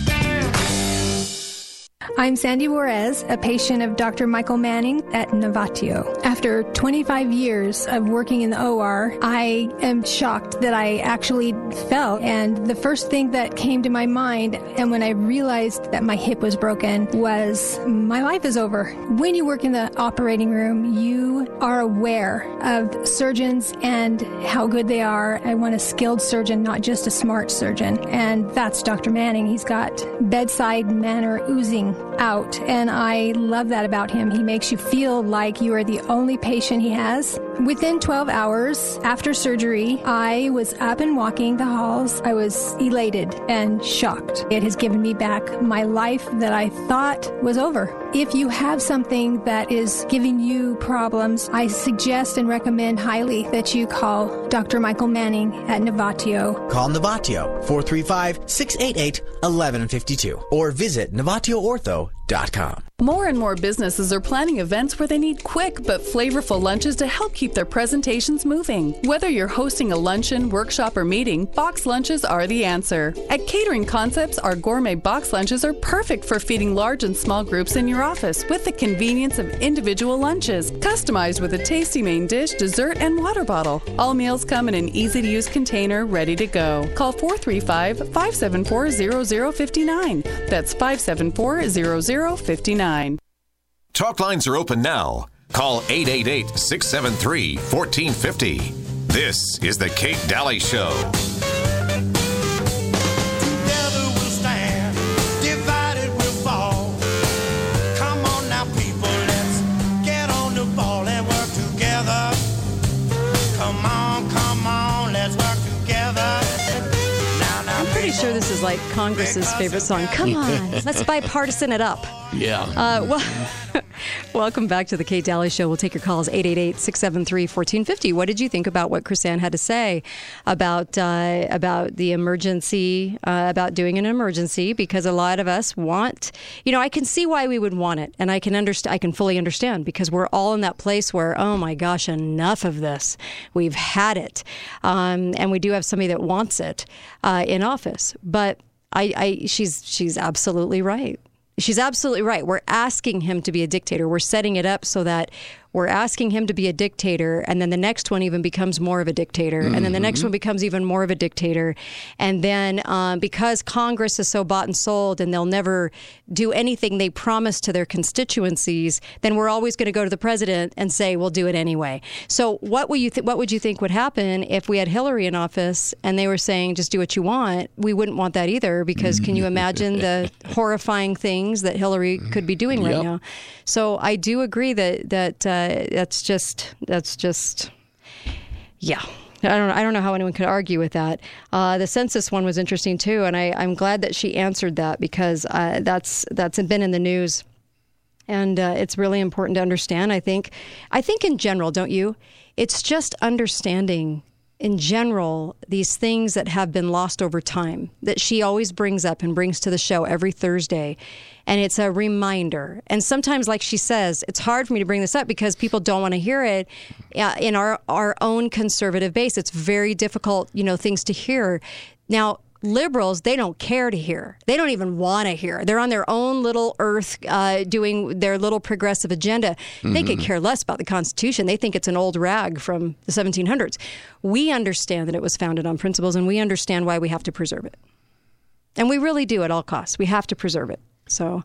I'm Sandy Juarez, a patient of Doctor Michael Manning at Novatio. After twenty-five years of working in the O R, I am shocked that I actually fell. And the first thing that came to my mind, and when I realized that my hip was broken, was my life is over. When you work in the operating room, you are aware of surgeons and how good they are. I want a skilled surgeon, not just a smart surgeon. And that's Doctor Manning. He's got bedside manner oozing out, and I love that about him. He makes you feel like you are the only patient he has. Within twelve hours after surgery, I was up and walking the halls. I was elated and shocked. It has given me back my life that I thought was over. If you have something that is giving you problems, I suggest and recommend highly that you call Doctor Michael Manning at Novatio. Call Novatio, four three five, six eight eight, one one five two, or visit novatio ortho dot com. More and more businesses are planning events where they need quick but flavorful lunches to help keep their presentations moving. Whether you're hosting a luncheon, workshop, or meeting, box lunches are the answer. At Catering Concepts, our gourmet box lunches are perfect for feeding large and small groups in your office with the convenience of individual lunches, customized with a tasty main dish, dessert, and water bottle. All meals come in an easy-to-use container ready to go. Call four three five, five seven four, zero zero five nine. That's five seven four, zero zero five nine. Talk lines are open now. Call eight eight eight, six seven three, one four five zero. This is the Kate Daly Show. Together we'll stand, divided we'll fall. Come on now, people, let's get on the ball and work together. Come on, come on, let's work together. Now, now, I'm pretty sure this is like Congress's favorite song. Come on, let's bipartisan it up. Yeah. Uh, well, welcome back to the Kate Daly Show. We'll take your calls, eight eight eight, six seven three, one four five zero. What did you think about what Chrisanne had to say about uh, about the emergency, uh, about doing an emergency? Because a lot of us want, you know, I can see why we would want it, and I can understand, I can fully understand, because we're all in that place where, oh my gosh, enough of this. We've had it. Um, and we do have somebody that wants it uh, in office. But I, I she's she's absolutely right. she's absolutely right. We're asking him to be a dictator. We're setting it up so that we're asking him to be a dictator, and then the next one even becomes more of a dictator, mm-hmm. and then the next one becomes even more of a dictator. And then um, because Congress is so bought and sold and they'll never do anything they promise to their constituencies, then we're always going to go to the president and say, we'll do it anyway. So what would you th- what would you think would happen if we had Hillary in office and they were saying, just do what you want? We wouldn't want that either, because can you imagine the horrifying things that Hillary could be doing right Yep. now? So I do agree that that uh, that's just that's just yeah. I don't I don't know how anyone could argue with that. Uh, the census one was interesting too, and I, I'm glad that she answered that, because uh, that's that's been in the news, and uh, it's really important to understand. I think I think in general, don't you? It's just understanding in general these things that have been lost over time that she always brings up and brings to the show every Thursday. And it's a reminder. And sometimes, like she says, it's hard for me to bring this up because people don't want to hear it uh, in our, our own conservative base. It's very difficult, you know, things to hear. Now, liberals, they don't care to hear. They don't even want to hear. They're on their own little earth uh, doing their little progressive agenda. Mm-hmm. They could care less about the Constitution. They think it's an old rag from the seventeen hundreds. We understand that it was founded on principles, and we understand why we have to preserve it. And we really do at all costs. We have to preserve it. So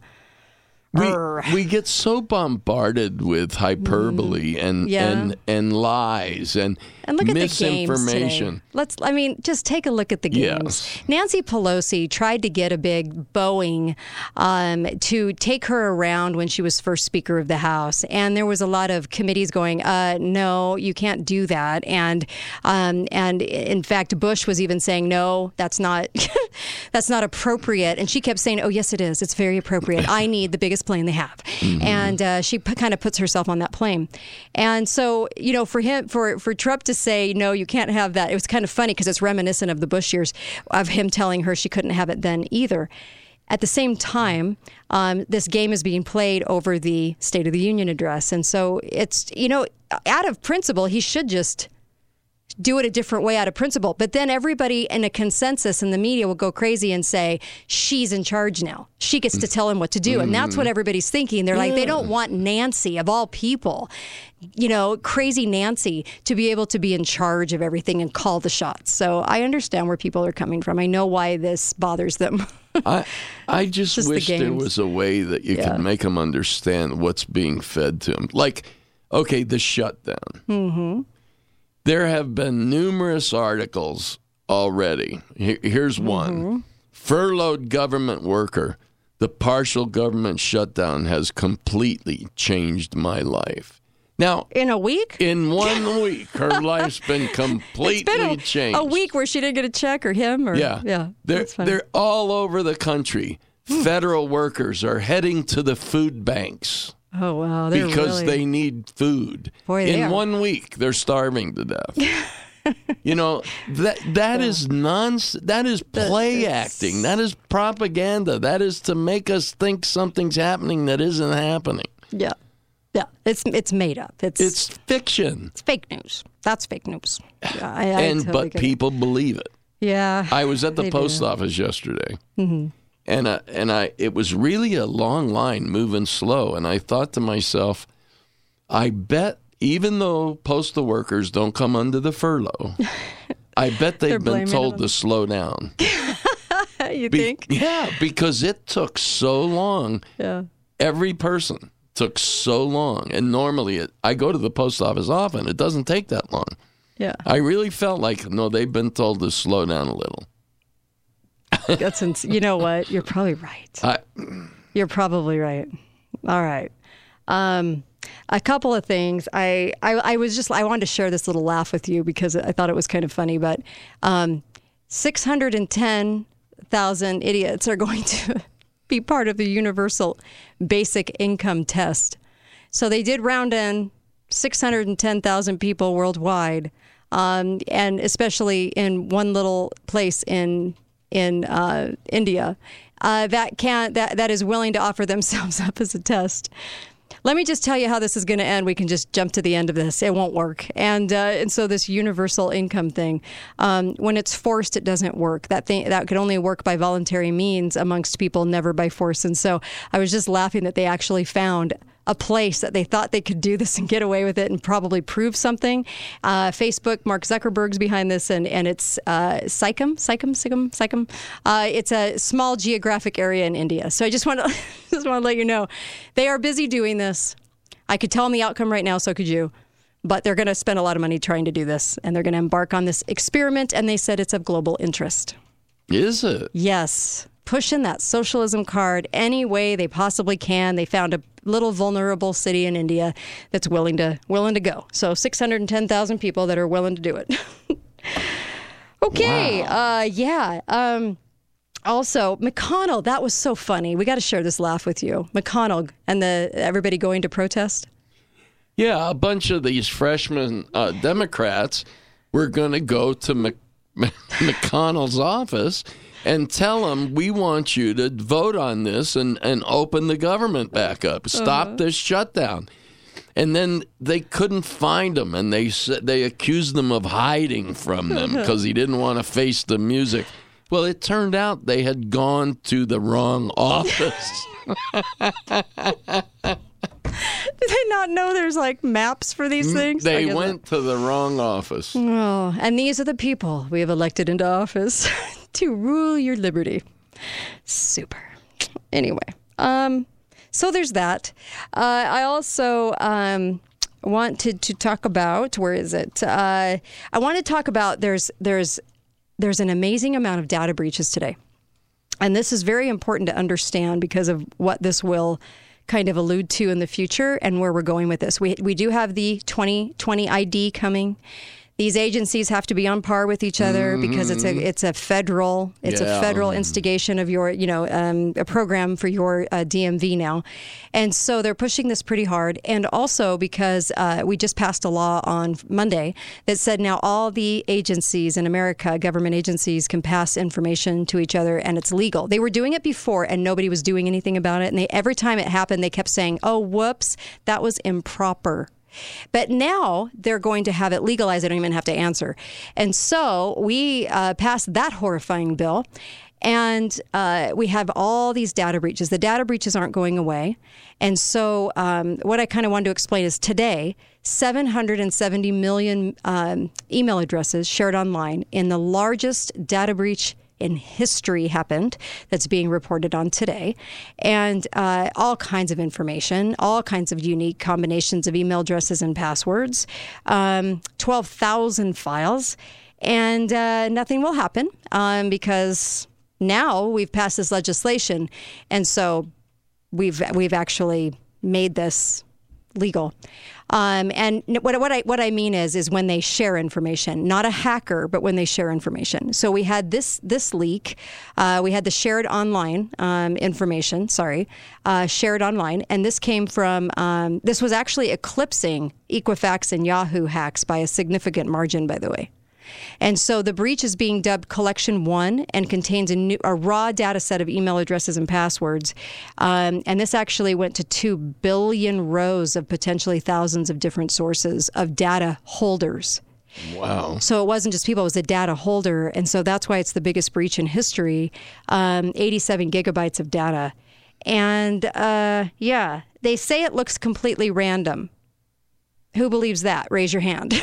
we we get so bombarded with hyperbole mm, and yeah. and and lies and, and look at misinformation. The games today. Let's I mean just take a look at the games. Yes. Nancy Pelosi tried to get a big Boeing um, to take her around when she was first Speaker of the House, and there was a lot of committees going, uh, no, you can't do that. And um, and in fact, Bush was even saying, no, that's not that's not appropriate. And she kept saying, oh yes, it is. It's very appropriate. I need the biggest plane they have. Mm-hmm. And uh, she p- kind of puts herself on that plane. And so, you know, for him, for, for Trump to say, no, you can't have that, it was kind of funny because it's reminiscent of the Bush years of him telling her she couldn't have it then either. At the same time, um, this game is being played over the State of the Union address. And so it's, you know, out of principle, he should just do it a different way out of principle. But then everybody in a consensus in the media will go crazy and say, she's in charge now. She gets to tell him what to do. And that's what everybody's thinking. They're like, yeah. They don't want Nancy, of all people, you know, crazy Nancy, to be able to be in charge of everything and call the shots. So I understand where people are coming from. I know why this bothers them. I I just, just wish the there was a way that you yeah. could make them understand what's being fed to them. Like, okay, the shutdown. Mm-hmm. There have been numerous articles already. Here's one. Mm-hmm. Furloughed government worker. The partial government shutdown has completely changed my life. Now, in a week? In one week, her life's been completely it's been a, changed. A week where she didn't get a check, or him, or yeah, yeah. They're they're all over the country. Federal workers are heading to the food banks. Oh, wow. They're because really... they need food. Boy, they In are. one week, they're starving to death. You know, that that yeah. is nonsense. That is play acting. That is propaganda. That is to make us think something's happening that isn't happening. Yeah. Yeah. It's it's made up. It's It's fiction. It's fake news. That's fake news. Yeah, I, I and totally But people it. believe it. Yeah. I was at the they post do. office yesterday. Mm-hmm. And uh, and I it was really a long line moving slow, and I thought to myself, I bet even though postal workers don't come under the furlough, I bet they've been told to slow down. You Be- think? Yeah, because it took so long. Yeah. Every person took so long, and normally it, I go to the post office often. It doesn't take that long. Yeah. I really felt like no, they've been told to slow down a little. That's ins- you know what? You're probably right. I, You're probably right. All right. Um, a couple of things. I, I I was just I wanted to share this little laugh with you because I thought it was kind of funny. But um, six hundred ten thousand idiots are going to be part of the universal basic income test. So they did round in six hundred ten thousand people worldwide, um, and especially in one little place in. in uh, India, uh, that can that that is willing to offer themselves up as a test. Let me just tell you how this is going to end. We can just jump to the end of this. It won't work. And uh, and so this universal income thing, um, when it's forced, it doesn't work. That thing that could only work by voluntary means amongst people, never by force. And so I was just laughing that they actually found a place that they thought they could do this and get away with it and probably prove something. Uh, Facebook, Mark Zuckerberg's behind this, and, and it's uh, Sikkim, Sikkim, Sikkim, Sikkim. Uh, it's a small geographic area in India. So I just want to just want to let you know, they are busy doing this. I could tell them the outcome right now, so could you. But they're going to spend a lot of money trying to do this, and they're going to embark on this experiment, and they said it's of global interest. Is it? Yes. Pushing that socialism card any way they possibly can. They found a little vulnerable city in India that's willing to willing to go. So six hundred ten thousand people that are willing to do it. Okay. Wow. Uh, yeah. Um, also, McConnell, that was so funny. We got to share this laugh with you. McConnell and the everybody going to protest. Yeah, a bunch of these freshman uh, Democrats were going to go to Mc- McConnell's office and tell him, we want you to vote on this and, and open the government back up. Stop uh-huh. this shutdown. And then they couldn't find him, and they they accused him of hiding from them because he didn't want to face the music. Well, it turned out they had gone to the wrong office. Did they not know there's like maps for these things? They went to the wrong office. Oh, and these are the people we have elected into office to rule your liberty. Super. Anyway, um, so there's that. Uh, I also um, wanted to talk about, where is it? Uh, I want to talk about there's there's there's an amazing amount of data breaches today. And this is very important to understand because of what this will kind of allude to in the future and where we're going with this. We we do have the twenty twenty I D coming. These agencies have to be on par with each other mm-hmm. because it's a it's a federal it's yeah. a federal instigation of your you know um, a program for your uh, D M V now, and so they're pushing this pretty hard. And also because uh, we just passed a law on Monday that said now all the agencies in America, government agencies, can pass information to each other, and it's legal. They were doing it before, and nobody was doing anything about it. And they, every time it happened, they kept saying, "Oh, whoops, that was improper." But now they're going to have it legalized. They don't even have to answer. And so we uh, passed that horrifying bill. And uh, we have all these data breaches. The data breaches aren't going away. And so um, what I kind of wanted to explain is today, seven hundred seventy million um, email addresses shared online in the largest data breach in history happened that's being reported on today. And uh, all kinds of information, all kinds of unique combinations of email addresses and passwords, um, twelve thousand files, and uh, nothing will happen um, because now we've passed this legislation. And so we've we've actually made this legal. Um, and what, what I what I mean is is when they share information, not a hacker, but when they share information. So we had this this leak, uh, we had the shared online um, information. Sorry, uh, shared online, and this came from um, this was actually eclipsing Equifax and Yahoo hacks by a significant margin, by the way. And so the breach is being dubbed Collection One and contains a, new, a raw data set of email addresses and passwords. Um, and this actually went to two billion rows of potentially thousands of different sources of data holders. Wow. So it wasn't just people, it was a data holder. And so that's why it's the biggest breach in history, um, eighty-seven gigabytes of data. And uh, yeah, they say it looks completely random. Who believes that? Raise your hand.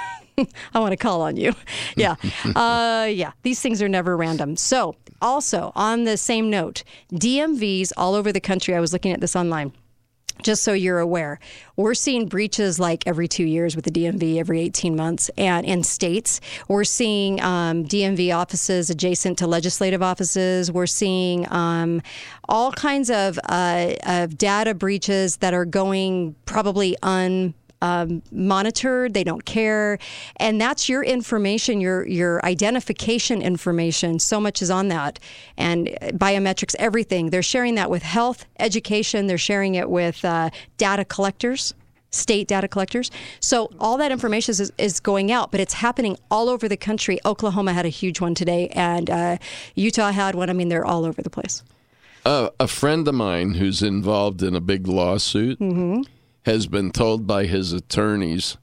I want to call on you. Yeah. Uh, yeah. These things are never random. So also on the same note, D M Vs all over the country, I was looking at this online, just so you're aware, we're seeing breaches like every two years with the D M V, every eighteen months. And in states, we're seeing um, D M V offices adjacent to legislative offices. We're seeing um, all kinds of, uh, of data breaches that are going probably un Um, monitored. They don't care. And that's your information, your your identification information. So much is on that. And biometrics, everything. They're sharing that with health, education. They're sharing it with uh, data collectors, state data collectors. So all that information is, is going out, but it's happening all over the country. Oklahoma had a huge one today, and uh, Utah had one. I mean, they're all over the place. Uh, a friend of mine who's involved in a big lawsuit Mm-hmm. has been told by his attorneys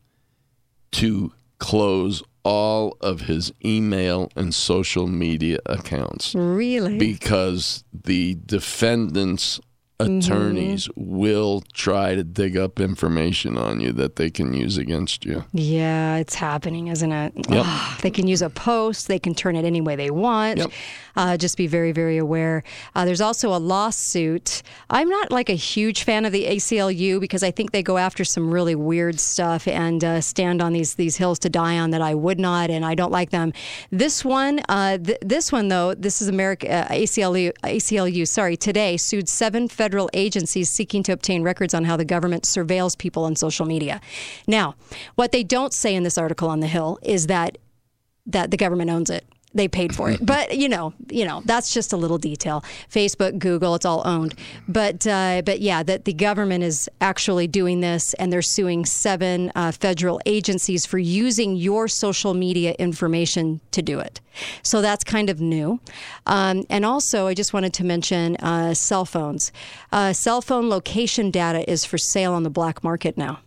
to close all of his email and social media accounts. Really? Because the defendant's attorneys Mm-hmm. will try to dig up information on you that they can use against you. Yeah, it's happening, isn't it? Yep. Ugh, they can use a post. They can turn it any way they want. Yep. Uh, just be very, very aware. Uh, there's also a lawsuit. I'm not like a huge fan of the A C L U because I think they go after some really weird stuff and uh, stand on these these hills to die on that I would not, and I don't like them. This one, uh, th- this one though, this is America uh, A C L U. A C L U, sorry, today sued seven federal agencies seeking to obtain records on how the government surveils people on social media. Now, what they don't say in this article on the Hill is that that the government owns it. They paid for it, but you know, you know, that's just a little detail. Facebook, Google, it's all owned. But uh, but yeah, that the government is actually doing this, and they're suing seven uh, federal agencies for using your social media information to do it. So that's kind of new. Um, and also, I just wanted to mention uh, cell phones. Uh, cell phone location data is for sale on the black market now.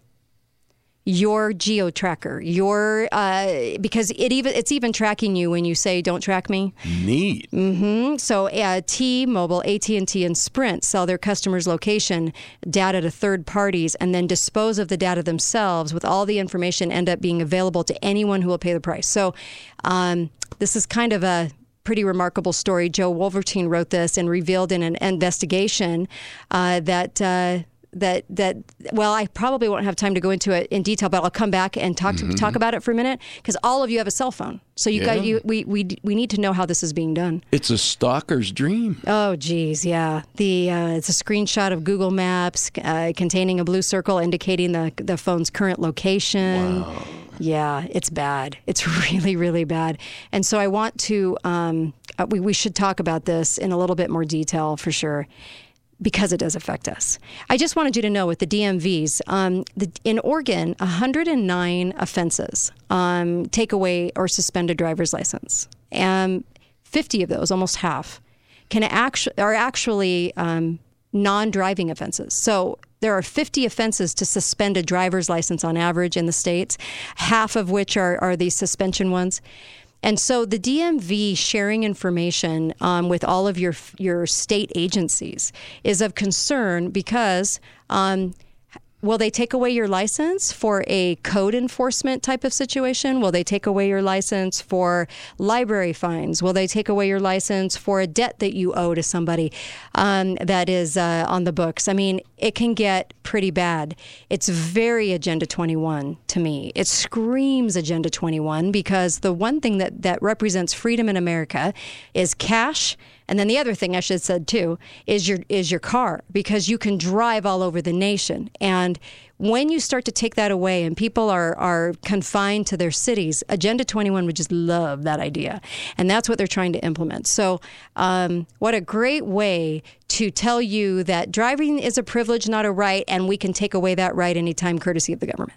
Your geo tracker, your uh, because it even it's even tracking you when you say "Don't track me." Neat. Mm-hmm. So, uh, T-Mobile, A T and T, and Sprint sell their customers' location data to third parties, and then dispose of the data themselves. With all the information, end up being available to anyone who will pay the price. So, um, this is kind of a pretty remarkable story. Joe Wolvertine wrote this and revealed in an investigation uh, that. Uh, That that well, I probably won't have time to go into it in detail, but I'll come back and talk to, Mm-hmm. talk about it for a minute because all of you have a cell phone, so you Yeah. got you we, we we need to know how this is being done. It's a stalker's dream. Oh, geez, yeah. The uh, it's a screenshot of Google Maps uh, containing a blue circle indicating the the phone's current location. Wow. Yeah, it's bad. It's really, really bad. And so I want to um, uh, we we should talk about this in a little bit more detail for sure, because it does affect us. I just wanted you to know with the D M Vs, um, the, in Oregon, one hundred nine offenses um, take away or suspend a driver's license. And fifty of those, almost half, can actu- are actually um, non-driving offenses. So there are fifty offenses to suspend a driver's license on average in the states, half of which are, are these suspension ones. And so the D M V sharing information um, with all of your your state agencies is of concern because um, will they take away your license for a code enforcement type of situation? Will they take away your license for library fines? Will they take away your license for a debt that you owe to somebody um, that is uh, on the books? I mean, it can get pretty bad. It's very Agenda twenty-one to me. It screams Agenda twenty-one because the one thing that, that represents freedom in America is cash. And then the other thing I should have said too is your is your car, because you can drive all over the nation. And when you start to take that away and people are, are confined to their cities, Agenda twenty-one would just love that idea. And that's what they're trying to implement. So um, what a great way to tell you that driving is a privilege, not a right, and we can take away that right anytime courtesy of the government.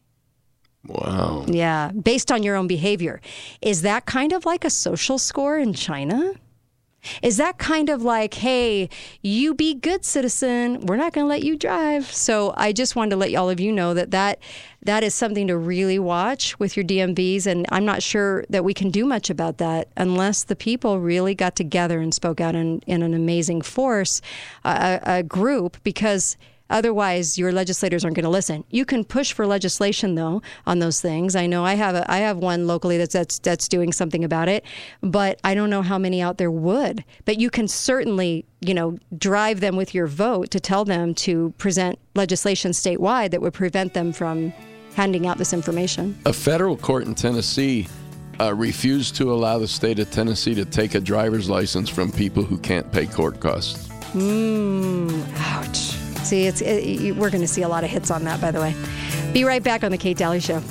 Wow. Yeah, based on your own behavior. Is that kind of like a social score in China? Is that kind of like, hey, you be good citizen, we're not going to let you drive? So I just wanted to let all of you know that, that that is something to really watch with your D M Vs. And I'm not sure that we can do much about that unless the people really got together and spoke out in, in an amazing force, uh, a, a group, because otherwise, your legislators aren't going to listen. You can push for legislation, though, on those things. I know I have a, I have one locally that's, that's that's doing something about it, but I don't know how many out there would. But you can certainly, you know, drive them with your vote to tell them to present legislation statewide that would prevent them from handing out this information. A federal court in Tennessee uh, refused to allow the state of Tennessee to take a driver's license from people who can't pay court costs. Mmm, ouch. See, it's it, we're going to see a lot of hits on that, by the way. Be right back on The Kate Daly Show.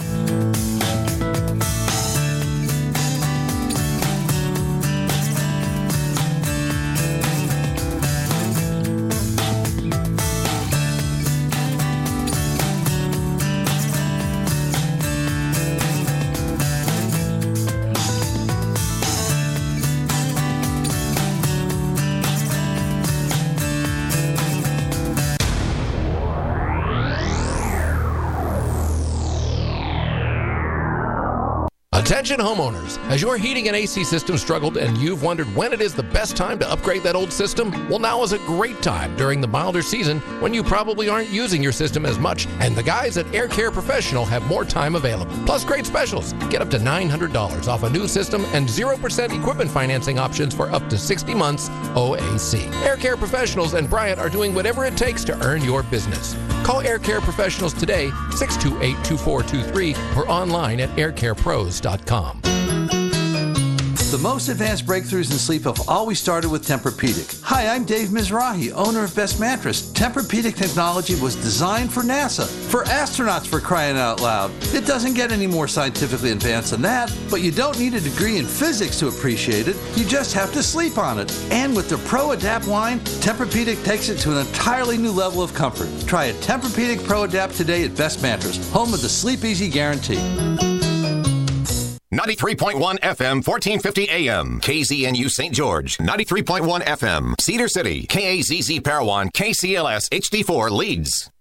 Attention homeowners, has your heating and A C system struggled and you've wondered when it is the best time to upgrade that old system? Well, now is a great time during the milder season when you probably aren't using your system as much, and the guys at Air Care Professional have more time available. Plus great specials. Get up to nine hundred dollars off a new system and zero percent equipment financing options for up to sixty months O A C. Air Care Professionals and Bryant are doing whatever it takes to earn your business. Call Air Care Professionals today, six two eight, two four two three, or online at air care pros dot com. The most advanced breakthroughs in sleep have always started with Tempur-Pedic. Hi, I'm Dave Mizrahi, owner of Best Mattress. Tempur-Pedic technology was designed for NASA, for astronauts, for crying out loud. It doesn't get any more scientifically advanced than that, but you don't need a degree in physics to appreciate it. You just have to sleep on it. And with the Pro Adapt line, Tempur-Pedic takes it to an entirely new level of comfort. Try a Tempur-Pedic Pro Adapt today at Best Mattress, home of the Sleep Easy Guarantee. ninety-three point one F M, fourteen fifty A M, K Z N U Saint George, ninety-three point one F M, Cedar City, K A Z Z Parowan, K C L S H D four Leeds.